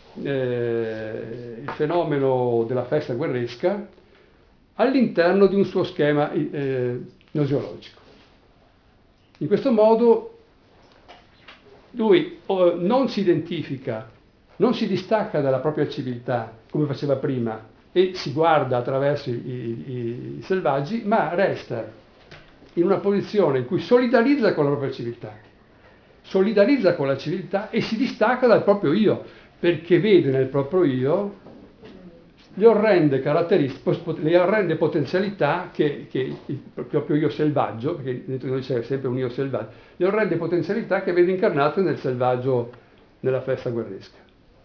della festa guerresca all'interno di un suo schema gnoseologico. In questo modo lui non si identifica, non si distacca dalla propria civiltà come faceva prima e si guarda attraverso i selvaggi, ma resta in una posizione in cui solidarizza con la propria civiltà. Solidarizza con la civiltà e si distacca dal proprio io, perché vede nel proprio io le orrende caratteristiche, le orrende potenzialità che il proprio io selvaggio, perché dentro di noi c'è sempre un io selvaggio, le orrende potenzialità che vede incarnate nel selvaggio nella festa guerresca.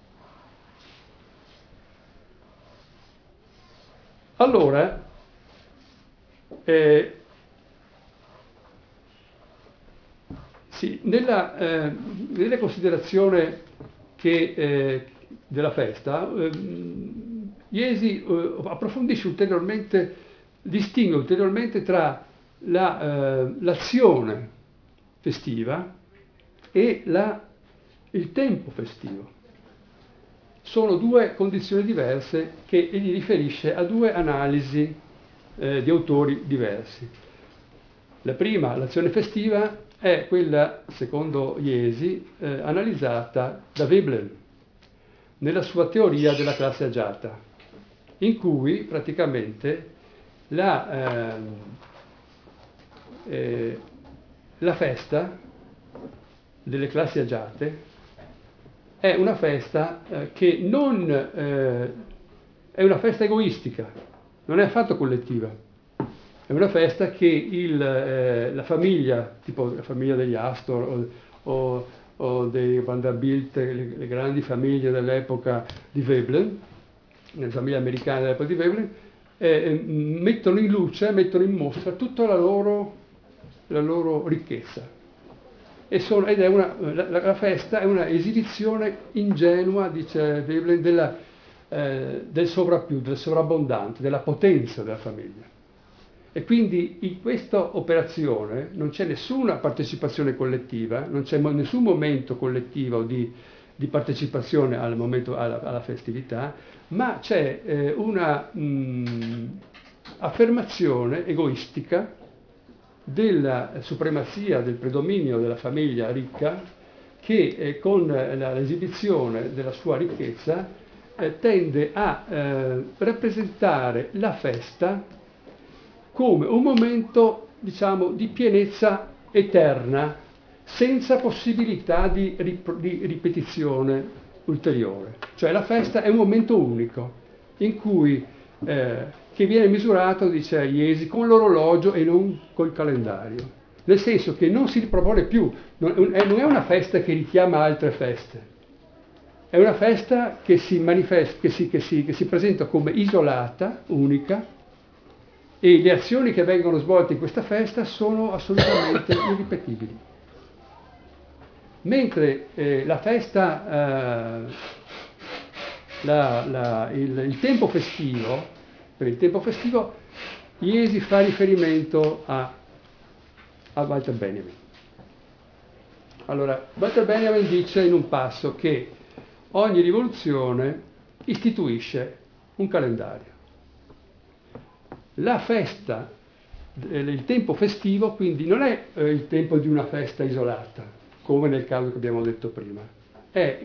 Allora, sì, nella considerazione della festa, Jesi approfondisce ulteriormente, distingue ulteriormente tra l'azione festiva e il tempo festivo. sono due condizioni diverse che egli riferisce a due analisi di autori diversi. La prima, l'azione festiva, è quella, secondo Jesi, analizzata da Veblen nella sua teoria della classe agiata, in cui praticamente la festa delle classi agiate è una festa che non è una festa egoistica, non è affatto collettiva. È una festa che la famiglia, tipo la famiglia degli Astor o dei Vanderbilt, le grandi famiglie dell'epoca di Veblen, le famiglie americane dell'epoca di Veblen, mettono in luce, mettono in mostra tutta la loro ricchezza. La festa è una esibizione ingenua, dice Veblen, del sovrappiù, del sovrabbondante, della potenza della famiglia. E quindi in questa operazione non c'è nessuna partecipazione collettiva, non c'è nessun momento collettivo di partecipazione alla festività, ma c'è una affermazione egoistica della supremazia, del predominio della famiglia ricca che con l'esibizione della sua ricchezza tende a rappresentare la festa come un momento, diciamo, di pienezza eterna, senza possibilità di ripetizione ulteriore. Cioè la festa è un momento unico, in cui, che viene misurato, dice Jesi, con l'orologio e non col calendario. Nel senso che non si ripropone più, non è una festa che richiama altre feste, è una festa che si manifesta, che si presenta come isolata, unica, e le azioni che vengono svolte in questa festa sono assolutamente irripetibili. Mentre la festa, il tempo festivo, per il tempo festivo, Jesi fa riferimento a Walter Benjamin. Allora, Walter Benjamin dice in un passo che ogni rivoluzione istituisce un calendario. La festa, il tempo festivo, quindi non è il tempo di una festa isolata, come nel caso che abbiamo detto prima. È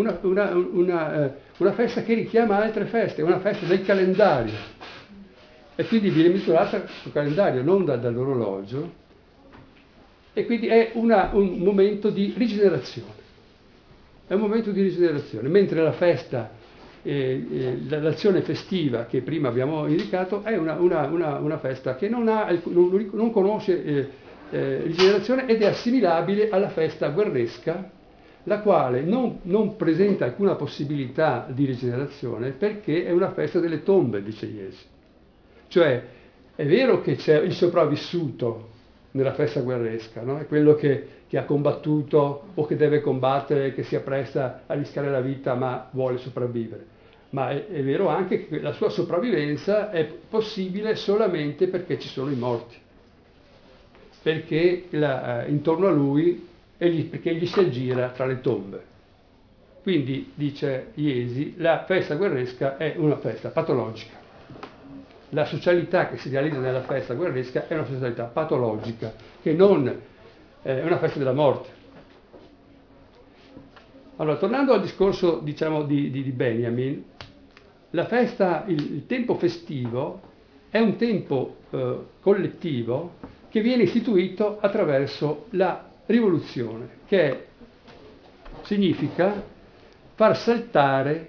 una festa che richiama altre feste, è una festa del calendario. E quindi viene misurata sul calendario, non dall'orologio. E quindi è un momento di rigenerazione. È un momento di rigenerazione, mentre la festa, l'azione festiva che prima abbiamo indicato è una festa che non conosce rigenerazione ed è assimilabile alla festa guerresca, la quale non presenta alcuna possibilità di rigenerazione perché è una festa delle tombe, dice Jesi. Cioè è vero che c'è il sopravvissuto nella festa guerresca, no? È quello che ha combattuto o che deve combattere, che si appresta a rischiare la vita ma vuole sopravvivere. Ma è vero anche che la sua sopravvivenza è possibile solamente perché ci sono i morti, perché intorno a lui, perché egli si aggira tra le tombe. Quindi, dice Jesi, la festa guerresca è una festa patologica. La socialità che si realizza nella festa guerresca è una socialità patologica, che non è una festa della morte. Allora, tornando al discorso, diciamo, di Benjamin, la festa, il tempo festivo è un tempo collettivo che viene istituito attraverso la rivoluzione, che significa far saltare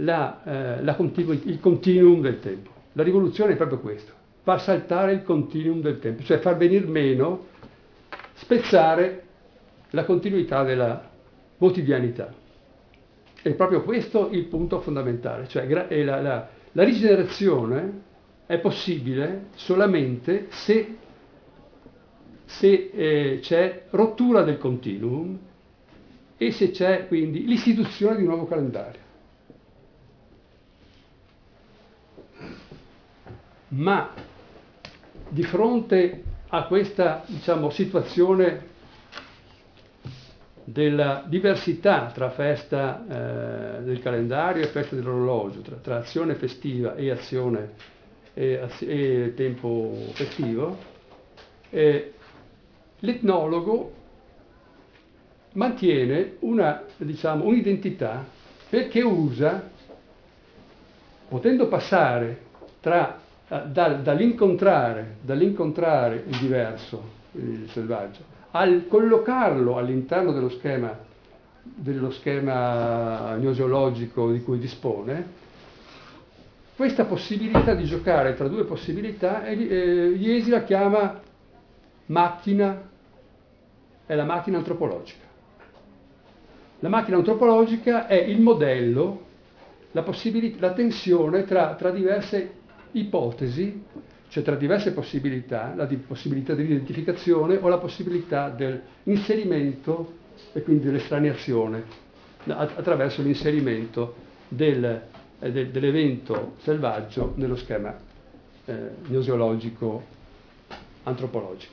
il continuum del tempo. La rivoluzione è proprio questo, far saltare il continuum del tempo, cioè far venir meno, spezzare la continuità della quotidianità. È proprio questo il punto fondamentale, cioè la rigenerazione è possibile solamente se c'è rottura del continuum e se c'è quindi l'istituzione di un nuovo calendario. Ma di fronte a questa, diciamo, situazione della diversità tra festa del calendario e festa dell'orologio, tra azione festiva e azione e tempo festivo, l'etnologo mantiene un'identità, perché usa, potendo passare dall'incontrare il diverso, il selvaggio, al collocarlo all'interno dello schema gnoseologico di cui dispone, questa possibilità di giocare tra due possibilità, Jesi la chiama macchina, è la macchina antropologica. La macchina antropologica è il modello, la tensione tra diverse ipotesi, cioè tra diverse possibilità, la possibilità dell'identificazione o la possibilità dell'inserimento e quindi dell'estraneazione attraverso l'inserimento dell'evento selvaggio nello schema gnoseologico antropologico.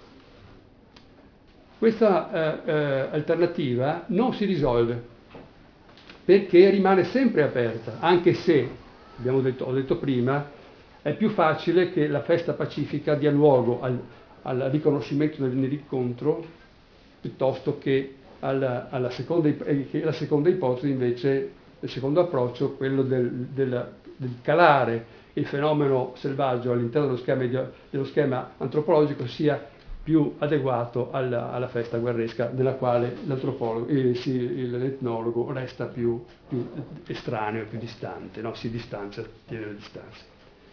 Questa alternativa non si risolve perché rimane sempre aperta, anche se, ho detto prima, è più facile che la festa pacifica dia luogo al riconoscimento nell'incontro piuttosto che la seconda ipotesi, invece, il secondo approccio, quello del calare il fenomeno selvaggio all'interno dello schema antropologico, sia più adeguato alla festa guerresca, nella quale l'etnologo resta più estraneo, più distante, no? Si distanzia, tiene le distanze.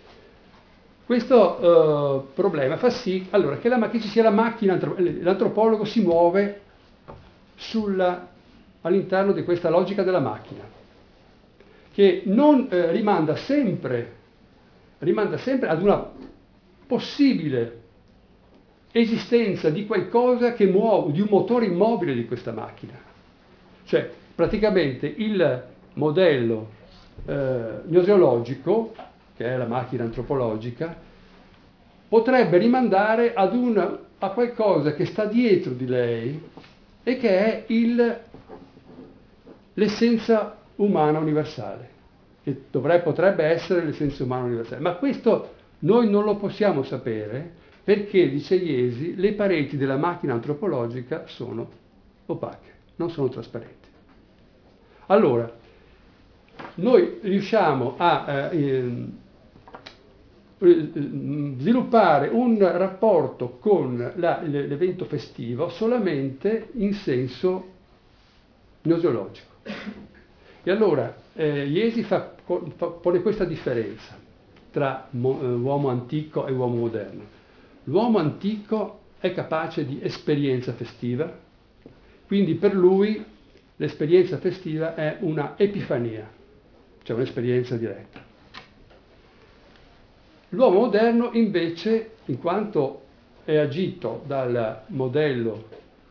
Questo problema fa sì allora che ci sia la macchina, l'antropologo si muove all'interno di questa logica della macchina, che non rimanda sempre ad una possibile esistenza di qualcosa che muove, di un motore immobile di questa macchina. Cioè, praticamente il modello gnoseologico, che è la macchina antropologica, potrebbe rimandare a qualcosa che sta dietro di lei e che è l'essenza umana universale, che potrebbe essere l'essenza umana universale. Ma questo noi non lo possiamo sapere, perché, dice Jesi, le pareti della macchina antropologica sono opache, non sono trasparenti. Allora, noi riusciamo a sviluppare un rapporto con l'evento festivo solamente in senso gnoseologico. E allora Jesi pone questa differenza tra uomo antico e uomo moderno. L'uomo antico è capace di esperienza festiva, quindi per lui l'esperienza festiva è una epifania, cioè un'esperienza diretta. L'uomo moderno invece, in quanto è agito dal modello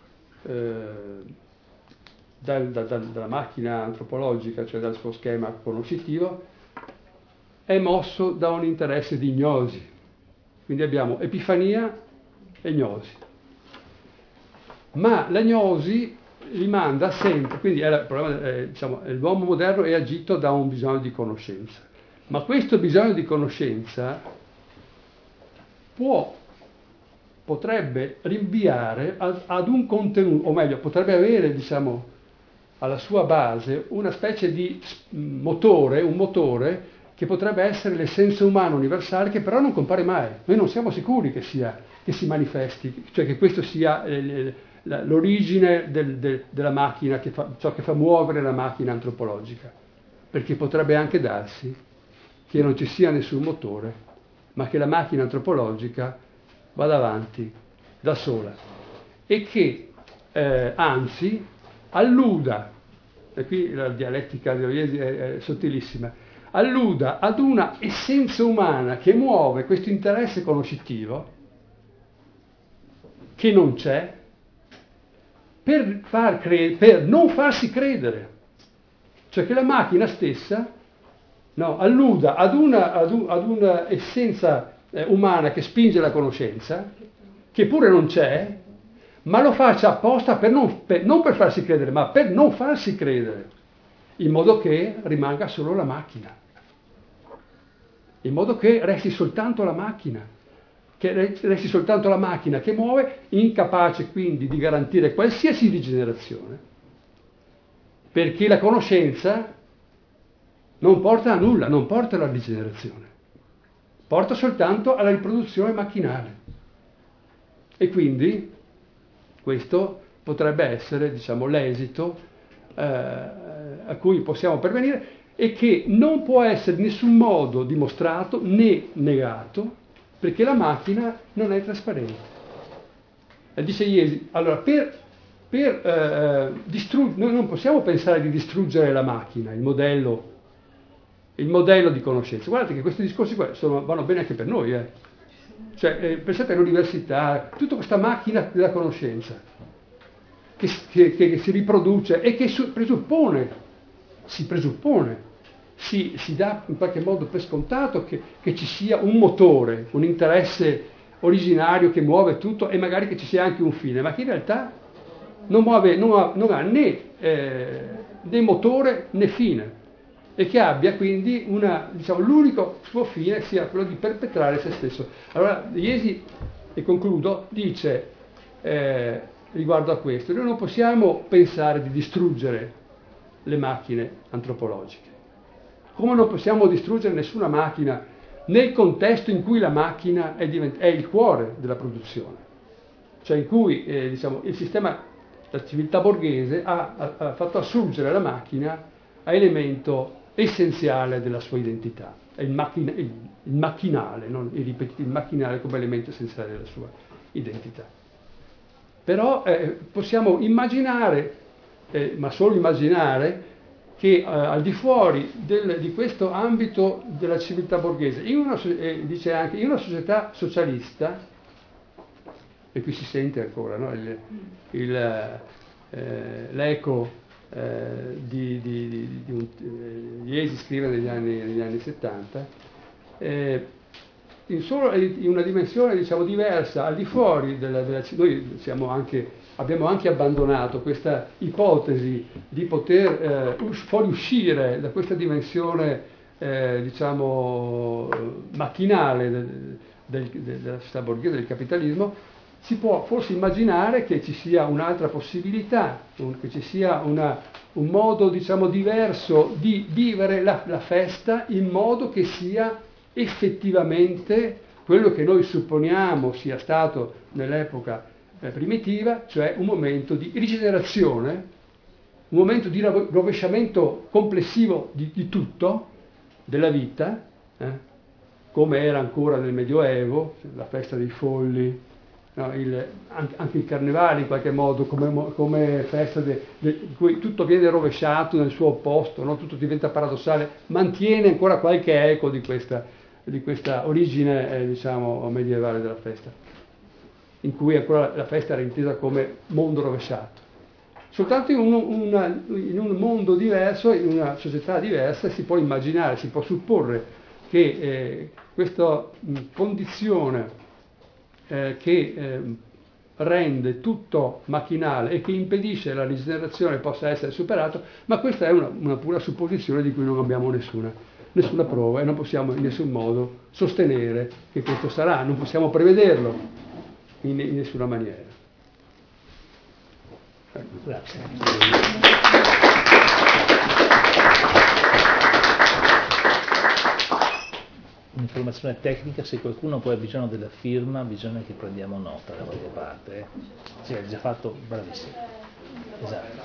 dalla macchina antropologica, cioè dal suo schema conoscitivo, è mosso da un interesse di gnosi. Quindi abbiamo epifania e gnosi. Ma la gnosi rimanda sempre, quindi il problema, l'uomo moderno è agito da un bisogno di conoscenza. Ma questo bisogno di conoscenza potrebbe rinviare ad un contenuto, o meglio, potrebbe avere, alla sua base una specie di motore, un motore che potrebbe essere l'essenza umana universale, che però non compare mai. Noi non siamo sicuri che si manifesti, cioè che questo sia l'origine della macchina, ciò che fa muovere la macchina antropologica, perché potrebbe anche darsi che non ci sia nessun motore, ma che la macchina antropologica vada avanti da sola e che anzi alluda, e qui la dialettica di Jesi è sottilissima, alluda ad una essenza umana che muove questo interesse conoscitivo che non c'è, per non farsi credere, cioè che la macchina stessa alluda ad una essenza umana che spinge la conoscenza, che pure non c'è, ma lo faccia apposta non per farsi credere, ma per non farsi credere, in modo che rimanga solo la macchina, in modo che resti soltanto la macchina, che muove, incapace quindi di garantire qualsiasi rigenerazione, perché la conoscenza non porta a nulla, non porta alla rigenerazione, porta soltanto alla riproduzione macchinale. E quindi questo potrebbe essere, diciamo, l'esito a cui possiamo pervenire e che non può essere in nessun modo dimostrato né negato, perché la macchina non è trasparente. E dice Jesi, allora noi non possiamo pensare di distruggere la macchina, il modello di conoscenza. Guardate che questi discorsi qua vanno bene anche per noi. Cioè, pensate all'università, tutta questa macchina della conoscenza che si riproduce e che si dà in qualche modo per scontato che ci sia un motore, un interesse originario che muove tutto e magari che ci sia anche un fine, ma che in realtà non ha né motore né fine, e che abbia quindi l'unico suo fine sia quello di perpetrare se stesso. Allora Jesi, e concludo, dice riguardo a questo, noi non possiamo pensare di distruggere le macchine antropologiche, come non possiamo distruggere nessuna macchina nel contesto in cui la macchina è il cuore della produzione, cioè in cui il sistema, la civiltà borghese ha fatto assurgere la macchina a elemento essenziale della sua identità, è il macchinale, non il macchinale come elemento essenziale della sua identità. Però possiamo immaginare, ma solo immaginare, che al di fuori di questo ambito della civiltà borghese, dice anche in una società socialista, e qui si sente ancora, no? L'eco di Jesi scrive negli anni 70, in una dimensione diversa, al di fuori noi abbiamo anche abbandonato questa ipotesi di poter fuoriuscire da questa dimensione macchinale della società borghese, del capitalismo. Si può forse immaginare che ci sia un'altra possibilità, che ci sia un modo diverso di vivere la festa in modo che sia effettivamente quello che noi supponiamo sia stato nell'epoca primitiva, cioè un momento di rigenerazione, un momento di rovesciamento complessivo di tutto, della vita, come era ancora nel Medioevo, la festa dei folli, no, anche il carnevale in qualche modo come festa in cui tutto viene rovesciato nel suo opposto, no? Tutto diventa paradossale, mantiene ancora qualche eco di questa origine medievale della festa, in cui ancora la festa era intesa come mondo rovesciato. Soltanto in un mondo diverso, in una società diversa, si può immaginare, si può supporre che questa condizione che rende tutto macchinale e che impedisce la rigenerazione possa essere superato, ma questa è una pura supposizione di cui non abbiamo nessuna prova e non possiamo in nessun modo sostenere che questo sarà, non possiamo prevederlo in nessuna maniera. Grazie. Un'informazione tecnica: se qualcuno poi ha bisogno della firma, bisogna che prendiamo nota da qualche parte. Sì, hai già fatto, bravissimo. Esatto.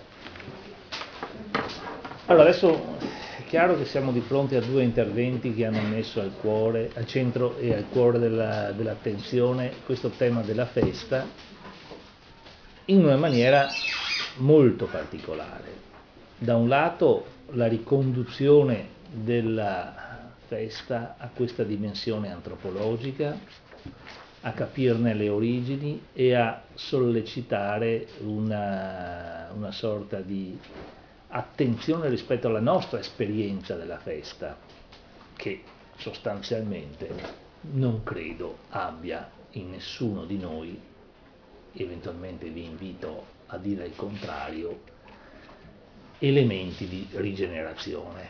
Allora, adesso è chiaro che siamo di fronte a due interventi che hanno messo al centro e al cuore dell'attenzione questo tema della festa in una maniera molto particolare. Da un lato la riconduzione della festa a questa dimensione antropologica, a capirne le origini e a sollecitare una sorta di attenzione rispetto alla nostra esperienza della festa, che sostanzialmente non credo abbia in nessuno di noi eventualmente vi invito a dire il contrario, elementi di rigenerazione.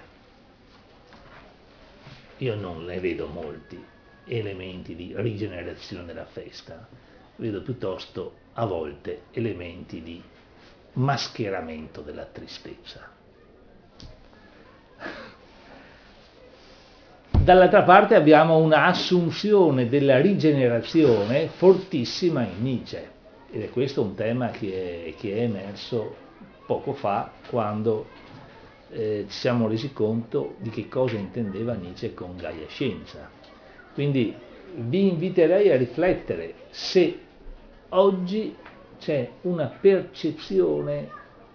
Io non ne vedo molti elementi di rigenerazione della festa, vedo piuttosto a volte elementi di mascheramento della tristezza. Dall'altra parte abbiamo una assunzione della rigenerazione fortissima in Nietzsche, ed è questo un tema che è emerso poco fa, quando ci siamo resi conto di che cosa intendeva Nietzsche con Gaia Scienza. Quindi vi inviterei a riflettere se oggi c'è una percezione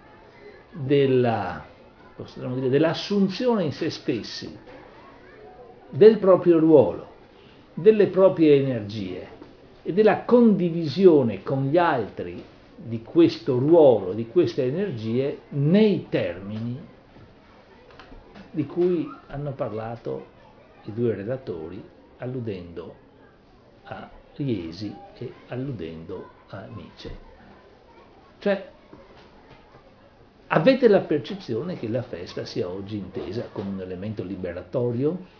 dell'assunzione in se stessi, del proprio ruolo, delle proprie energie e della condivisione con gli altri di questo ruolo, di queste energie, nei termini di cui hanno parlato i due relatori, alludendo a Riesi e alludendo a Nietzsche. Cioè, avete la percezione che la festa sia oggi intesa come un elemento liberatorio,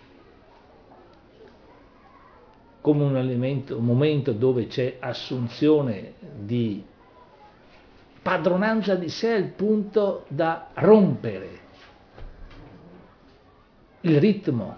come un momento dove c'è assunzione di padronanza di sé al punto da rompere il ritmo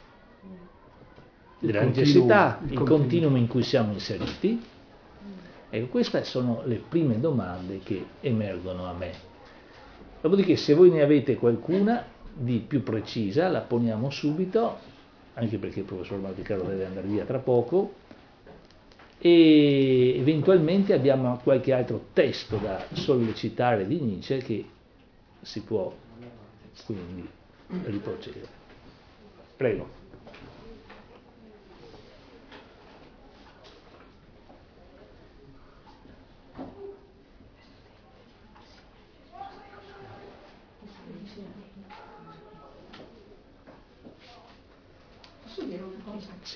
della necessità, il continuum in cui siamo inseriti? Ecco, queste sono le prime domande che emergono a me. Dopodiché, se voi ne avete qualcuna di più precisa, la poniamo subito, anche perché il professor Marticaro deve andare via tra poco, e eventualmente abbiamo qualche altro testo da sollecitare di Nietzsche che si può quindi riprocedere. Prego. Posso dire una cosa? Sì.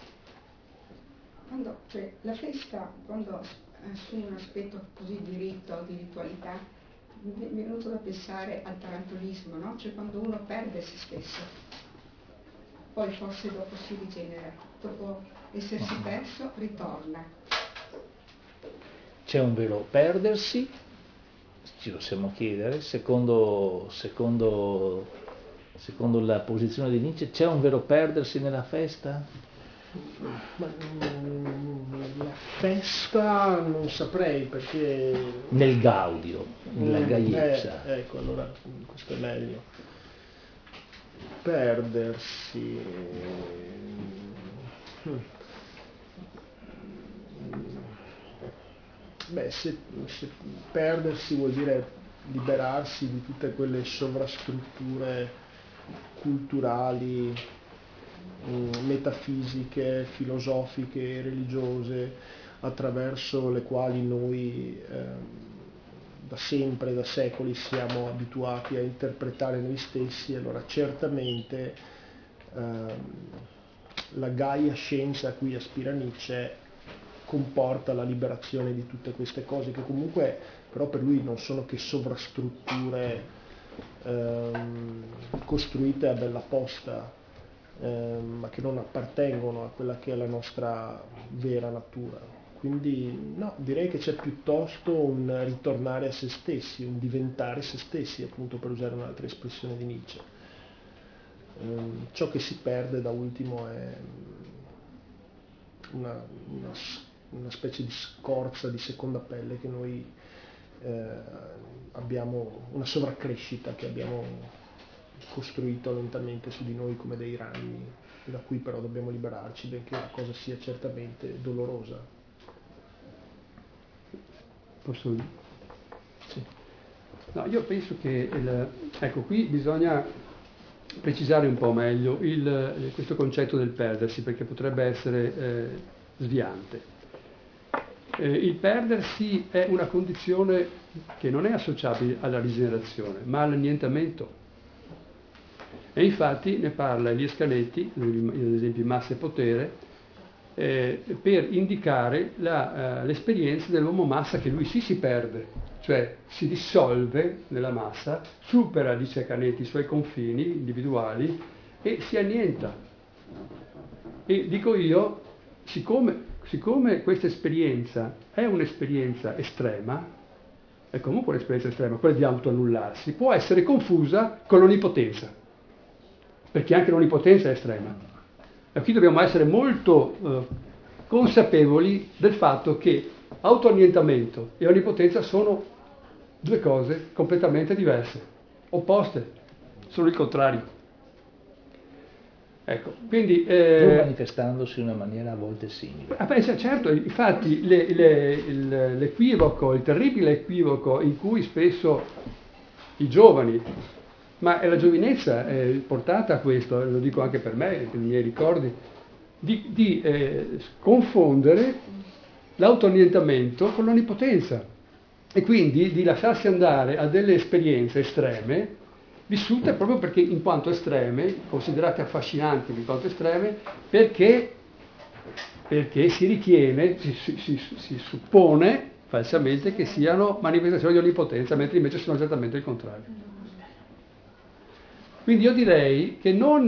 Cioè, la festa, quando assume un aspetto così di rito, di ritualità, mi è venuto da pensare al tarantulismo, no? Cioè quando uno perde se stesso, poi forse dopo si rigenera, dopo essersi perso ritorna. C'è un vero perdersi? Ci possiamo chiedere, secondo la posizione di Nietzsche, c'è un vero perdersi nella festa? La festa non saprei, perché Nel gaudio, nella gaiezza. Ecco, allora questo è meglio. Perdersi. Beh, se perdersi vuol dire liberarsi di tutte quelle sovrastrutture culturali, metafisiche, filosofiche, religiose, attraverso le quali noi da sempre, da secoli siamo abituati a interpretare noi stessi. Allora certamente la Gaia Scienza a cui aspira Nietzsche comporta la liberazione di tutte queste cose, che comunque però per lui non sono che sovrastrutture costruite a bella posta, ma che non appartengono a quella che è la nostra vera natura. Quindi no, direi che c'è piuttosto un ritornare a se stessi, un diventare se stessi, appunto, per usare un'altra espressione di Nietzsche. Ciò che si perde da ultimo è una specie di scorza di seconda pelle che noi abbiamo, una sovraccrescita che abbiamo costruito lentamente su di noi come dei ragni, da cui però dobbiamo liberarci, benché la cosa sia certamente dolorosa. Posso? Sì. No, io penso che ecco, qui bisogna precisare un po' meglio questo concetto del perdersi, perché potrebbe essere sviante. Il perdersi è una condizione che non è associabile alla rigenerazione, ma all'annientamento. E infatti ne parla Elias Canetti, ad esempio in Massa e Potere, per indicare l'esperienza dell'uomo massa, che lui sì si perde, cioè si dissolve nella massa, supera, dice Canetti, i suoi confini individuali e si annienta. E dico io, siccome questa esperienza è un'esperienza estrema, è comunque un'esperienza estrema, quella di autoannullarsi, può essere confusa con l'onnipotenza, perché anche l'onnipotenza è estrema. E qui dobbiamo essere molto consapevoli del fatto che autoannientamento e onnipotenza sono due cose completamente diverse, opposte, sono il contrario. Ecco, quindi, pur manifestandosi in una maniera a volte simile. Certo, infatti l'equivoco, il terribile equivoco in cui spesso i giovani, ma la giovinezza è portata a questo, lo dico anche per me, per i miei ricordi, di confondere l'autoannientamento con l'onnipotenza e quindi di lasciarsi andare a delle esperienze estreme vissute proprio perché in quanto estreme, considerate affascinanti in quanto estreme, perché si ritiene, si suppone falsamente che siano manifestazioni di onnipotenza, mentre invece sono esattamente il contrario. Quindi io direi che non,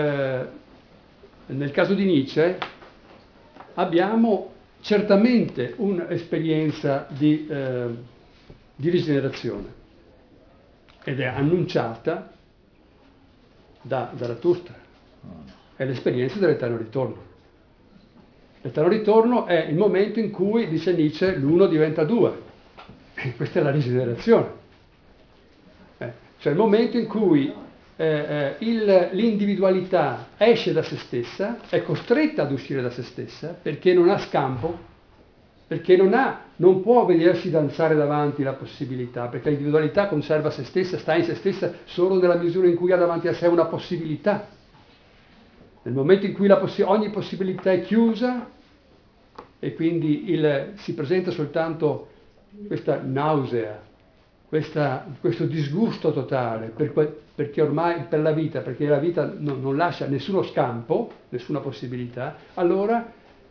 nel caso di Nietzsche, abbiamo certamente un'esperienza di rigenerazione, ed è annunciata da Zarathustra, è l'esperienza dell'eterno ritorno. L'eterno ritorno è il momento in cui, dice Nietzsche, l'uno diventa due, e questa è la rigenerazione, cioè il momento in cui l'individualità esce da se stessa, è costretta ad uscire da se stessa, perché non ha scampo, perché non può vedersi danzare davanti la possibilità, perché l'individualità conserva se stessa, sta in se stessa solo nella misura in cui ha davanti a sé una possibilità. Nel momento in cui ogni possibilità è chiusa e quindi si presenta soltanto questa nausea, questo disgusto totale, perché ormai per la vita, perché la vita non lascia nessuno scampo, nessuna possibilità, allora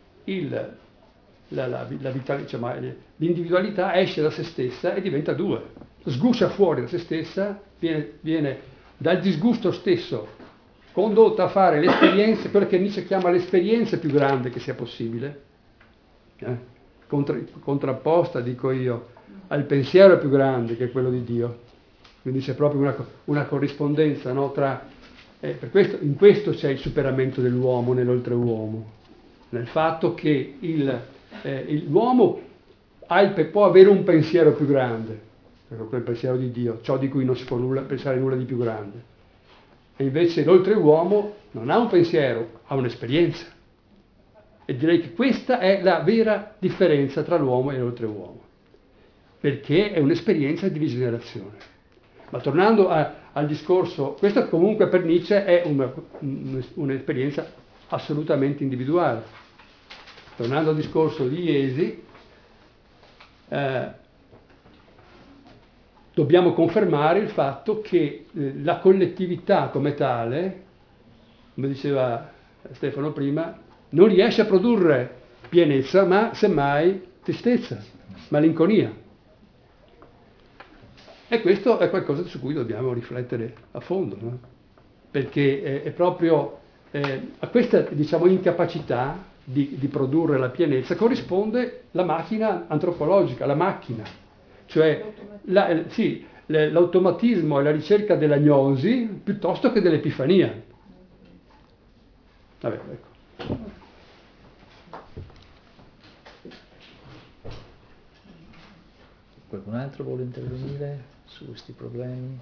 l'individualità esce da se stessa e diventa due, sguscia fuori da se stessa, viene dal disgusto stesso condotta a fare l'esperienza, quello che Nietzsche chiama l'esperienza più grande che sia possibile, contrapposta, dico io, al pensiero più grande che è quello di Dio. Quindi c'è proprio una corrispondenza, no, tra in questo c'è il superamento dell'uomo nell'oltreuomo, nel fatto che l'uomo può avere un pensiero più grande, quel pensiero di Dio, ciò di cui non si può pensare nulla di più grande. E invece l'oltreuomo non ha un pensiero, ha un'esperienza. E direi che questa è la vera differenza tra l'uomo e l'oltreuomo, perché è un'esperienza di rigenerazione. Ma tornando al discorso, questo comunque per Nietzsche è un'esperienza assolutamente individuale. Tornando al discorso di Jesi, dobbiamo confermare il fatto che la collettività come tale, come diceva Stefano prima, non riesce a produrre pienezza, ma semmai tristezza, malinconia. E questo è qualcosa su cui dobbiamo riflettere a fondo, no? Perché è proprio a questa, diciamo, incapacità di produrre la pienezza corrisponde la macchina antropologica, la macchina, cioè l'automatismo e la ricerca della gnosi piuttosto che dell'epifania. Vabbè, ecco. Qualcun altro vuole intervenire su questi problemi?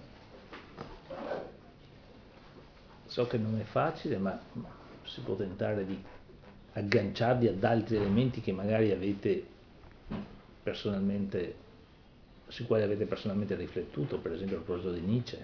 So che non è facile, ma si può tentare di agganciarvi ad altri elementi che magari avete personalmente, sui quali avete personalmente riflettuto, per esempio a proposito di Nietzsche.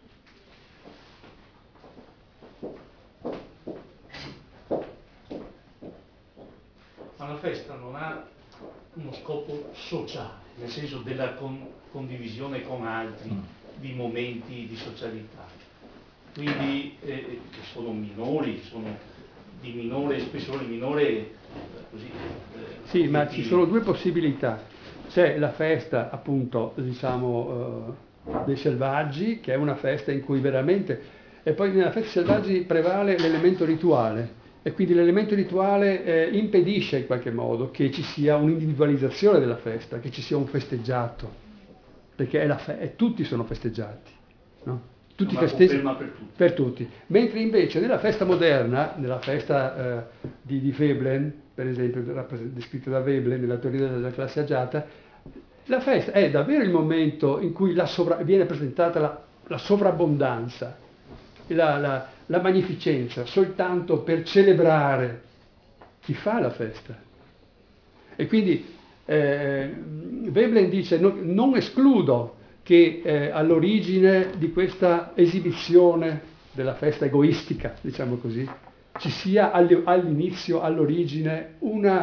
Ma la festa non ha uno scopo sociale, nel senso della condivisione con altri di momenti di socialità, quindi che sono minori, sono di minore spessore, minore così. Sì, ma ci sono due possibilità. C'è la festa, appunto, diciamo, dei selvaggi, che è una festa in cui veramente... E poi nella festa dei selvaggi prevale l'elemento rituale, e quindi l'elemento rituale impedisce in qualche modo che ci sia un'individualizzazione della festa, che ci sia un festeggiato, perché tutti sono festeggiati, no? Tutti festeggi per tutti. Mentre invece nella festa moderna, nella festa di Veblen, per esempio, descritta da Veblen nella teoria della classe agiata, la festa è davvero il momento in cui viene presentata la sovrabbondanza, la magnificenza, soltanto per celebrare chi fa la festa. E quindi Veblen dice: non escludo che all'origine di questa esibizione della festa egoistica, diciamo così, ci sia all'inizio, all'origine,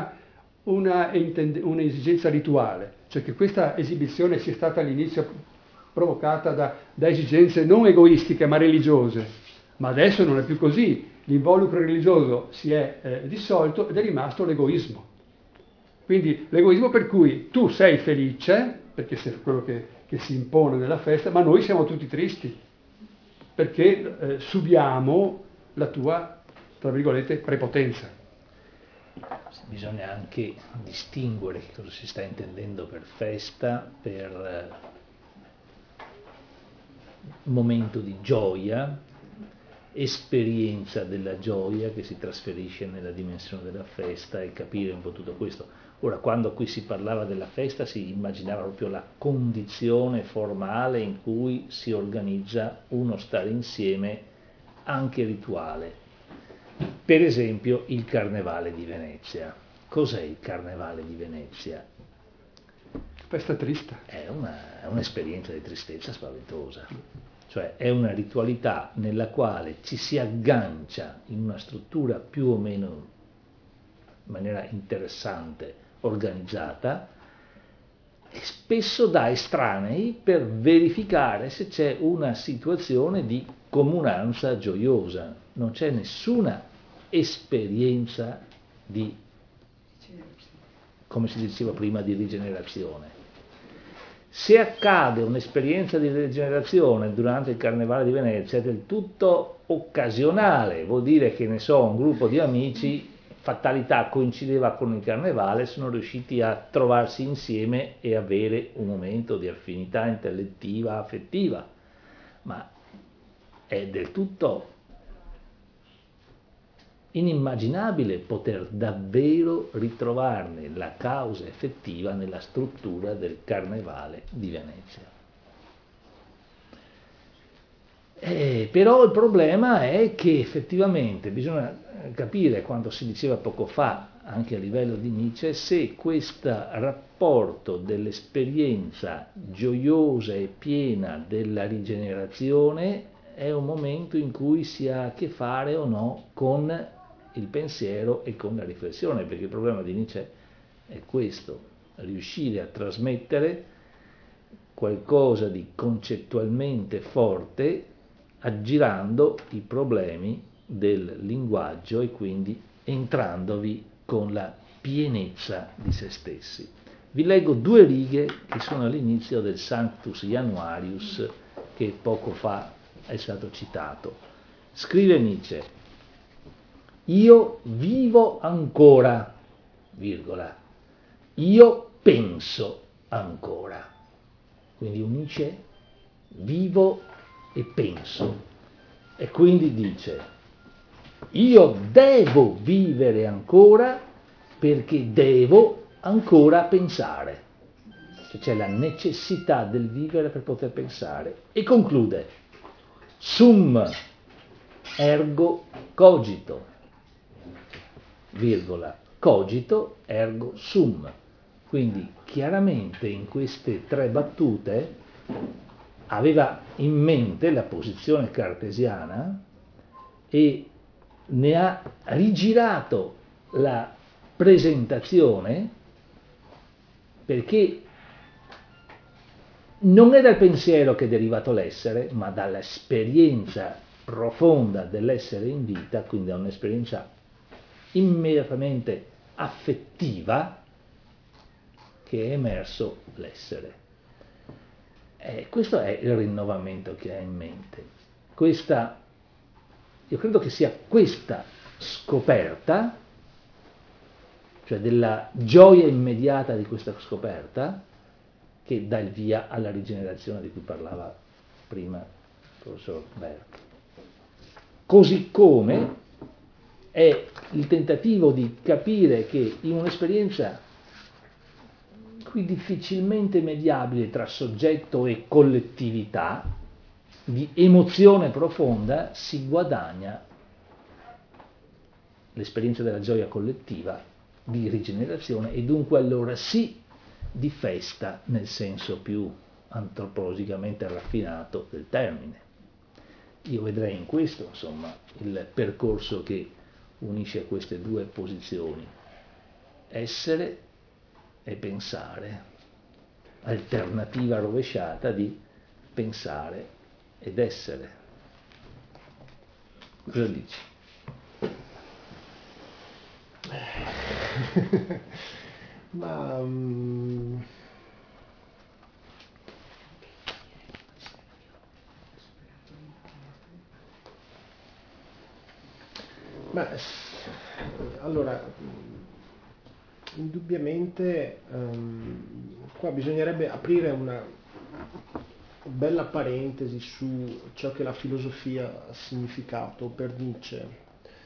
un'esigenza rituale, cioè che questa esibizione sia stata all'inizio provocata da esigenze non egoistiche ma religiose, ma adesso non è più così, l'involucro religioso si è dissolto ed è rimasto l'egoismo. Quindi l'egoismo per cui tu sei felice, perché sei quello che si impone nella festa, ma noi siamo tutti tristi, perché subiamo la tua, tra virgolette, prepotenza. Bisogna anche distinguere che cosa si sta intendendo per festa, per momento di gioia, esperienza della gioia che si trasferisce nella dimensione della festa, e capire un po' tutto questo. Ora, quando qui si parlava della festa si immaginava proprio la condizione formale in cui si organizza uno stare insieme anche rituale. Per esempio il Carnevale di Venezia. Cos'è il Carnevale di Venezia? Festa triste. È un'esperienza di tristezza spaventosa. Cioè è una ritualità nella quale ci si aggancia in una struttura più o meno in maniera interessante, organizzata, e spesso da estranei per verificare se c'è una situazione di comunanza gioiosa. Non c'è nessuna esperienza di, come si diceva prima, di rigenerazione. Se accade un'esperienza di rigenerazione durante il Carnevale di Venezia è del tutto occasionale, vuol dire che ne so, un gruppo di amici, fatalità, coincideva con il Carnevale, sono riusciti a trovarsi insieme e avere un momento di affinità intellettiva, affettiva, ma è del tutto inimmaginabile poter davvero ritrovarne la causa effettiva nella struttura del Carnevale di Venezia. Però il problema è che effettivamente bisogna capire, quanto si diceva poco fa anche a livello di Nietzsche, se questo rapporto dell'esperienza gioiosa e piena della rigenerazione è un momento in cui si ha a che fare o no con il pensiero e con la riflessione, perché il problema di Nietzsche è questo: riuscire a trasmettere qualcosa di concettualmente forte aggirando i problemi del linguaggio e quindi entrandovi con la pienezza di se stessi. Vi leggo 2 righe che sono all'inizio del Sanctus Januarius che poco fa è stato citato. Scrive Nietzsche: io vivo ancora, virgola, io penso ancora. Quindi unisce vivo e penso, e quindi dice: io devo vivere ancora perché devo ancora pensare. Cioè c'è la necessità del vivere per poter pensare. E conclude: sum ergo cogito, virgola, cogito ergo sum. Quindi chiaramente in queste 3 battute aveva in mente la posizione cartesiana e ne ha rigirato la presentazione, perché non è dal pensiero che è derivato l'essere, ma dall'esperienza profonda dell'essere in vita, quindi da un'esperienza immediatamente affettiva che è emerso l'essere. Questo è il rinnovamento che ha in mente. Io credo che sia questa scoperta, cioè della gioia immediata di questa scoperta, che dà il via alla rigenerazione di cui parlava prima il professor Berti. Così come è il tentativo di capire che in un'esperienza qui difficilmente mediabile tra soggetto e collettività, di emozione profonda, si guadagna l'esperienza della gioia collettiva, di rigenerazione e dunque allora sì di festa nel senso più antropologicamente raffinato del termine. Io vedrei in questo, insomma, il percorso che unisce queste due posizioni, essere e pensare, alternativa rovesciata di pensare ed essere. Cosa dici? Ma allora, indubbiamente qua bisognerebbe aprire una bella parentesi su ciò che la filosofia ha significato per Nietzsche.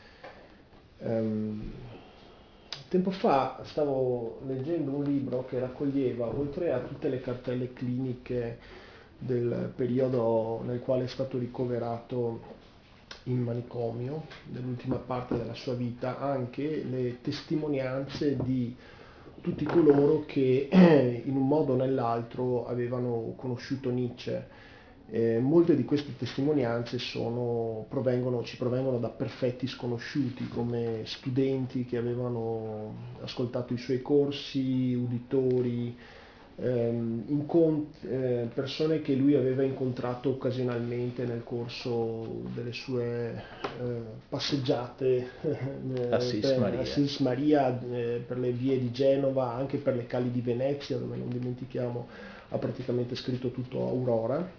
Tempo fa stavo leggendo un libro che raccoglieva, oltre a tutte le cartelle cliniche del periodo nel quale è stato ricoverato in manicomio, nell'ultima parte della sua vita, anche le testimonianze di tutti coloro che in un modo o nell'altro avevano conosciuto Nietzsche. Molte di queste testimonianze ci provengono da perfetti sconosciuti, come studenti che avevano ascoltato i suoi corsi, uditori, persone che lui aveva incontrato occasionalmente nel corso delle sue passeggiate Assis Maria, per le vie di Genova, anche per le calli di Venezia, dove non dimentichiamo ha praticamente scritto tutto Aurora.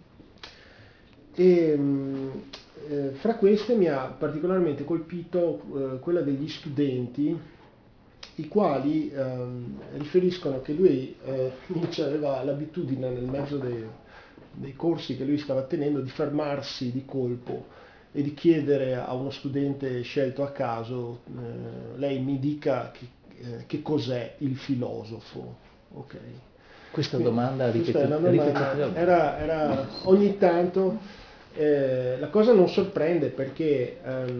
E fra queste mi ha particolarmente colpito quella degli studenti, i quali riferiscono che lui Nietzsche aveva l'abitudine nel mezzo dei corsi che lui stava tenendo di fermarsi di colpo e di chiedere a uno studente scelto a caso, lei mi dica che cos'è il filosofo. Okay. Questa domanda ripetitiva era ogni tanto. La cosa non sorprende perché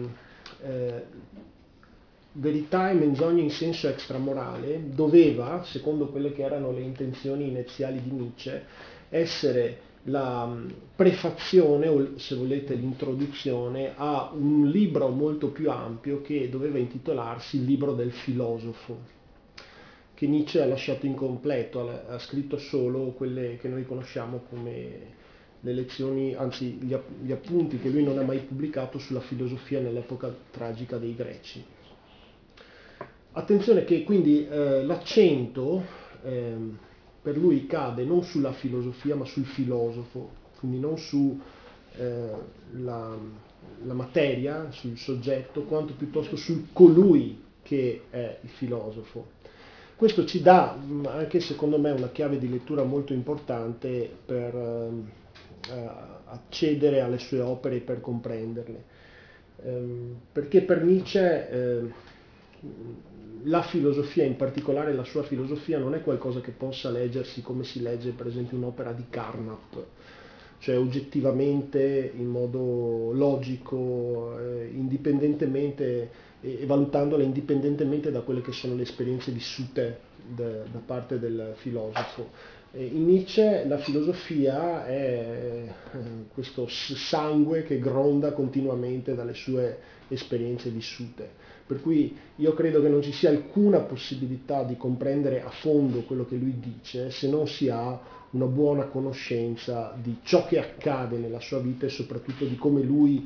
verità e menzogna in senso extramorale doveva, secondo quelle che erano le intenzioni iniziali di Nietzsche, essere la prefazione o, se volete, l'introduzione a un libro molto più ampio che doveva intitolarsi Il libro del filosofo, che Nietzsche ha lasciato incompleto, ha scritto solo quelle che noi conosciamo come le lezioni, anzi gli appunti che lui non ha mai pubblicato sulla filosofia nell'epoca tragica dei Greci. Attenzione che quindi l'accento per lui cade non sulla filosofia ma sul filosofo, quindi non su la materia, sul soggetto, quanto piuttosto su colui che è il filosofo. Questo ci dà anche secondo me una chiave di lettura molto importante per accedere alle sue opere e per comprenderle, perché per Nietzsche la filosofia, in particolare la sua filosofia, non è qualcosa che possa leggersi come si legge per esempio un'opera di Carnap, cioè oggettivamente, in modo logico, indipendentemente e valutandola indipendentemente da quelle che sono le esperienze vissute da parte del filosofo. In Nietzsche la filosofia è questo sangue che gronda continuamente dalle sue esperienze vissute, per cui io credo che non ci sia alcuna possibilità di comprendere a fondo quello che lui dice se non si ha una buona conoscenza di ciò che accade nella sua vita e soprattutto di come lui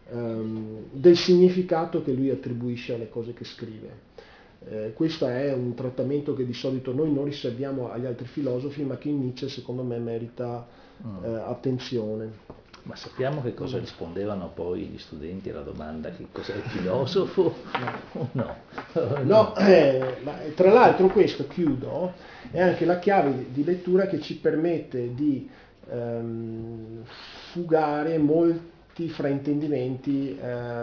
del significato che lui attribuisce alle cose che scrive. Questo è un trattamento che di solito noi non riserviamo agli altri filosofi, ma che in Nietzsche secondo me merita attenzione. Ma sappiamo che cosa rispondevano poi gli studenti alla domanda che cos'è il filosofo? No. No, ma tra l'altro questo, chiudo, è anche la chiave di lettura che ci permette di fugare molti fraintendimenti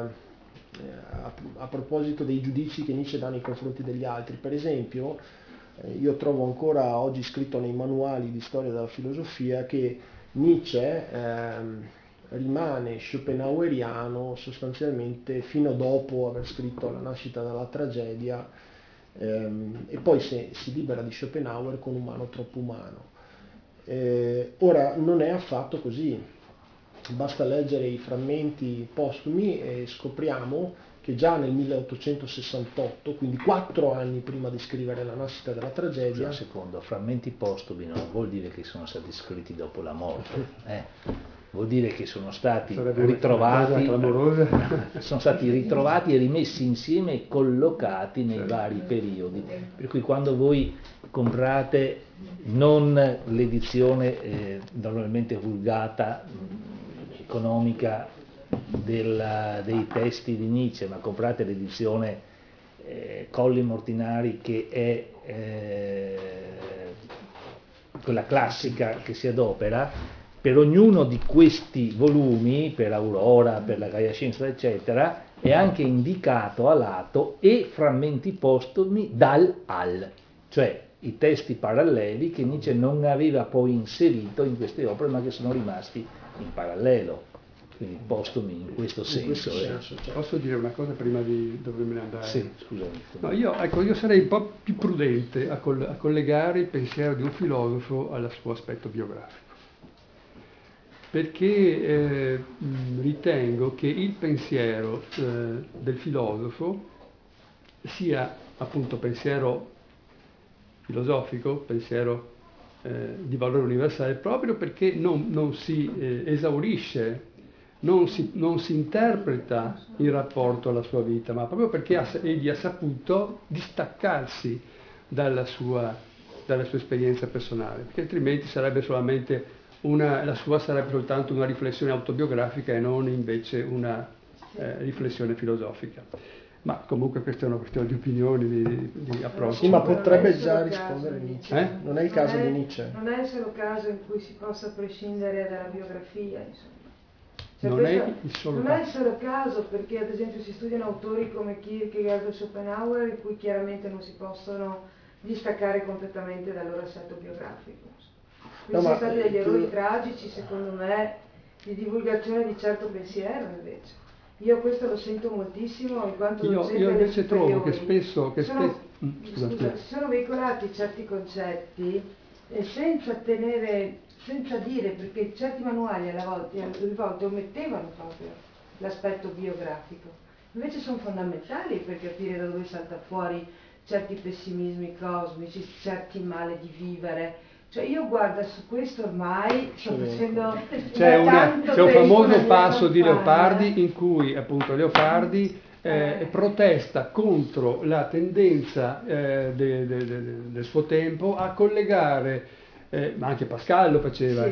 a proposito dei giudizi che Nietzsche dà nei confronti degli altri. Per esempio, io trovo ancora oggi scritto nei manuali di storia della filosofia che Nietzsche rimane schopenhaueriano sostanzialmente fino dopo aver scritto La nascita dalla tragedia, e poi si libera di Schopenhauer con Umano troppo umano. Ora non è affatto così. Basta leggere i frammenti postumi e scopriamo che già nel 1868, quindi 4 anni prima di scrivere La nascita della tragedia... Un secondo, frammenti postumi non vuol dire che sono stati scritti dopo la morte, vuol dire che sono stati ritrovati e rimessi insieme e collocati nei vari periodi. Per cui quando voi comprate non l'edizione normalmente vulgata, economica dei testi di Nietzsche, ma comprate l'edizione Colli Mortinari, che è quella classica che si adopera, per ognuno di questi volumi, per Aurora, per la Gaia Scienza, eccetera, è anche indicato a lato e frammenti postumi dal al, cioè i testi paralleli che Nietzsche non aveva poi inserito in queste opere, ma che sono rimasti in parallelo, quindi postumi in questo senso. Certo. Posso dire una cosa prima di dovermene andare? Sì, scusami. No, io sarei un po' più prudente a collegare il pensiero di un filosofo al suo aspetto biografico, perché ritengo che il pensiero del filosofo sia appunto pensiero filosofico, pensiero di valore universale, proprio perché non si esaurisce, non si interpreta in rapporto alla sua vita, ma proprio perché egli ha saputo distaccarsi dalla sua esperienza personale, perché altrimenti sarebbe solamente la sua sarebbe soltanto una riflessione autobiografica e non invece una riflessione filosofica. Ma comunque questa è una questione di opinioni, di approccio. Sì, ma potrebbe già rispondere Nietzsche. Non è il caso di Nietzsche. Non è il solo caso in cui si possa prescindere dalla biografia, insomma. Non è il solo caso, perché ad esempio si studiano autori come Kierkegaard o Schopenhauer in cui chiaramente non si possono distaccare completamente dal loro assetto biografico. Quindi sono stati degli errori tragici, secondo me, di divulgazione di certo pensiero invece. Io questo lo sento moltissimo in quanto io invece trovo che spesso si sono veicolati certi concetti senza dire, perché certi manuali alle volte omettevano proprio l'aspetto biografico. Invece sono fondamentali per capire da dove salta fuori certi pessimismi cosmici, certi male di vivere. Cioè io guarda su questo ormai sto facendo c'è un famoso passo di Leopardi in cui appunto Leopardi protesta contro la tendenza del suo tempo a collegare, ma anche Pascal lo faceva,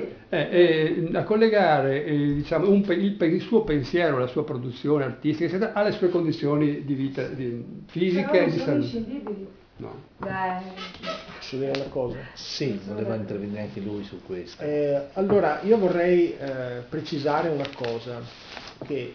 a collegare diciamo, il suo pensiero, la sua produzione artistica, eccetera, alle sue condizioni di vita fisiche e di salute. No. Posso dire una cosa? Sì, voleva intervenire anche lui su questo. Allora, io vorrei precisare una cosa, che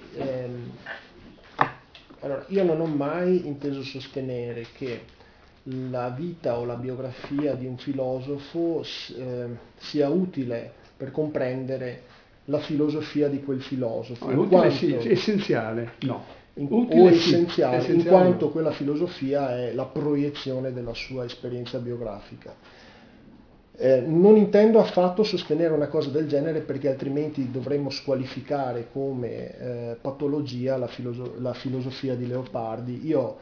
allora, io non ho mai inteso sostenere che la vita o la biografia di un filosofo sia utile per comprendere la filosofia di quel filosofo. No, è utile, sì, essenziale, no. O essenziale, in quanto quella filosofia è la proiezione della sua esperienza biografica. Non intendo affatto sostenere una cosa del genere, perché altrimenti dovremmo squalificare come patologia la filosofia di Leopardi. Io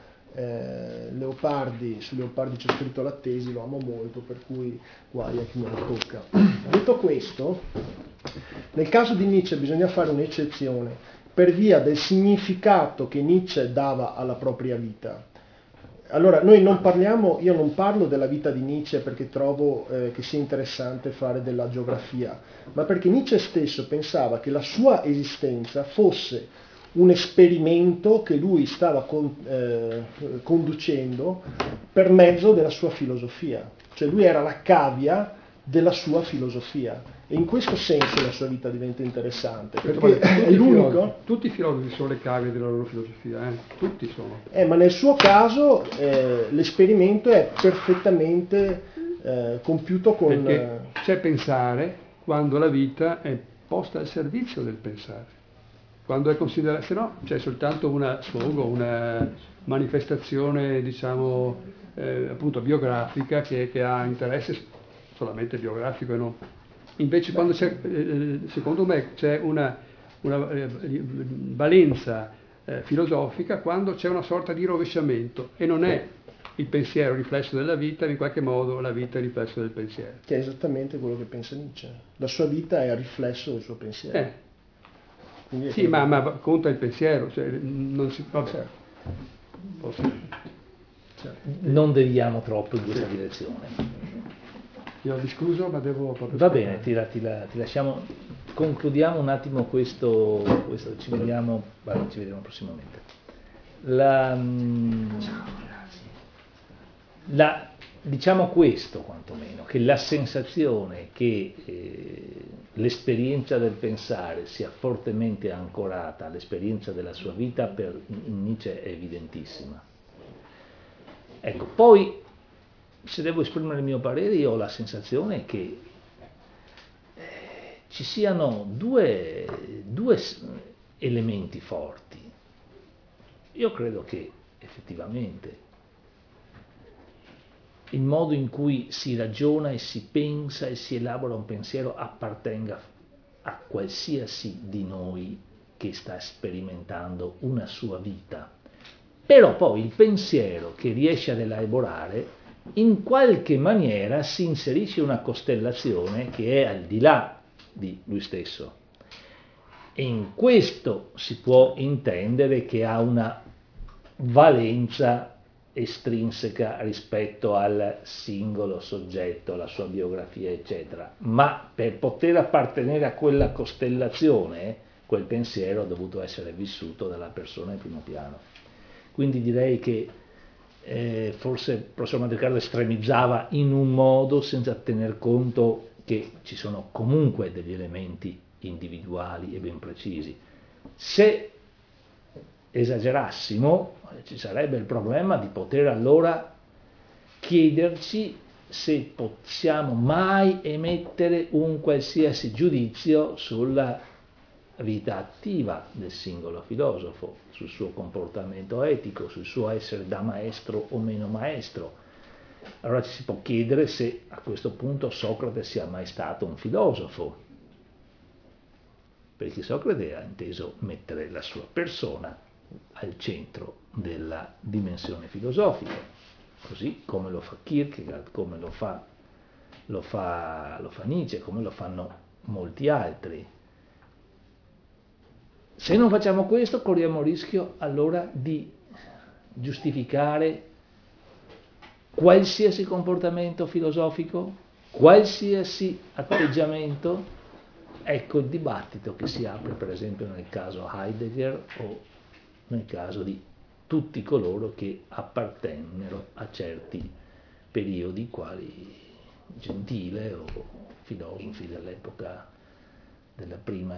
su Leopardi ci ho scritto la tesi, lo amo molto, per cui guai a chi me lo tocca. Detto questo, nel caso di Nietzsche bisogna fare un'eccezione, per via del significato che Nietzsche dava alla propria vita. Allora, io non parlo della vita di Nietzsche perché trovo che sia interessante fare della geografia, ma perché Nietzsche stesso pensava che la sua esistenza fosse un esperimento che lui stava conducendo per mezzo della sua filosofia. Cioè lui era la cavia della sua filosofia. E in questo senso la sua vita diventa interessante, perché è l'unico... Tutti i filosofi sono le cavie della loro filosofia, tutti sono. Ma nel suo caso l'esperimento è perfettamente compiuto con... Perché c'è pensare quando la vita è posta al servizio del pensare. Quando è considerata, se no c'è soltanto una sfogo, una manifestazione, diciamo, appunto biografica che ha interesse solamente biografico e non... Invece quando c'è, secondo me, c'è una valenza filosofica quando c'è una sorta di rovesciamento e non è il pensiero riflesso della vita, in qualche modo la vita è riflesso del pensiero. Che è esattamente quello che pensa Nietzsche. La sua vita è il riflesso del suo pensiero. Sì, ma conta il pensiero, cioè non si... Vabbè. Non deviamo troppo in questa direzione. Io mi scuso, ma devo proprio... Va bene, ti lasciamo, concludiamo un attimo questo ci vediamo prossimamente. Diciamo questo quantomeno, che la sensazione che l'esperienza del pensare sia fortemente ancorata all'esperienza della sua vita per Nietzsche è evidentissima. Ecco, poi se devo esprimere il mio parere, io ho la sensazione che ci siano due elementi forti. Io credo che effettivamente il modo in cui si ragiona e si pensa e si elabora un pensiero appartenga a qualsiasi di noi che sta sperimentando una sua vita. Però poi il pensiero che riesce ad elaborare in qualche maniera si inserisce in una costellazione che è al di là di lui stesso. E in questo si può intendere che ha una valenza estrinseca rispetto al singolo soggetto, la sua biografia, eccetera. Ma per poter appartenere a quella costellazione, quel pensiero ha dovuto essere vissuto dalla persona in primo piano. Quindi direi che forse il professor Mandricardo estremizzava in un modo senza tener conto che ci sono comunque degli elementi individuali e ben precisi. Se esagerassimo ci sarebbe il problema di poter allora chiederci se possiamo mai emettere un qualsiasi giudizio sulla vita attiva del singolo filosofo, sul suo comportamento etico, sul suo essere da maestro o meno maestro. Allora ci si può chiedere se a questo punto Socrate sia mai stato un filosofo, perché Socrate ha inteso mettere la sua persona al centro della dimensione filosofica, così come lo fa Kierkegaard, come lo fa Nietzsche, come lo fanno molti altri. Se non facciamo questo corriamo il rischio allora di giustificare qualsiasi comportamento filosofico, qualsiasi atteggiamento. Ecco il dibattito che si apre per esempio nel caso Heidegger o nel caso di tutti coloro che appartennero a certi periodi quali Gentile o filosofi dell'epoca della prima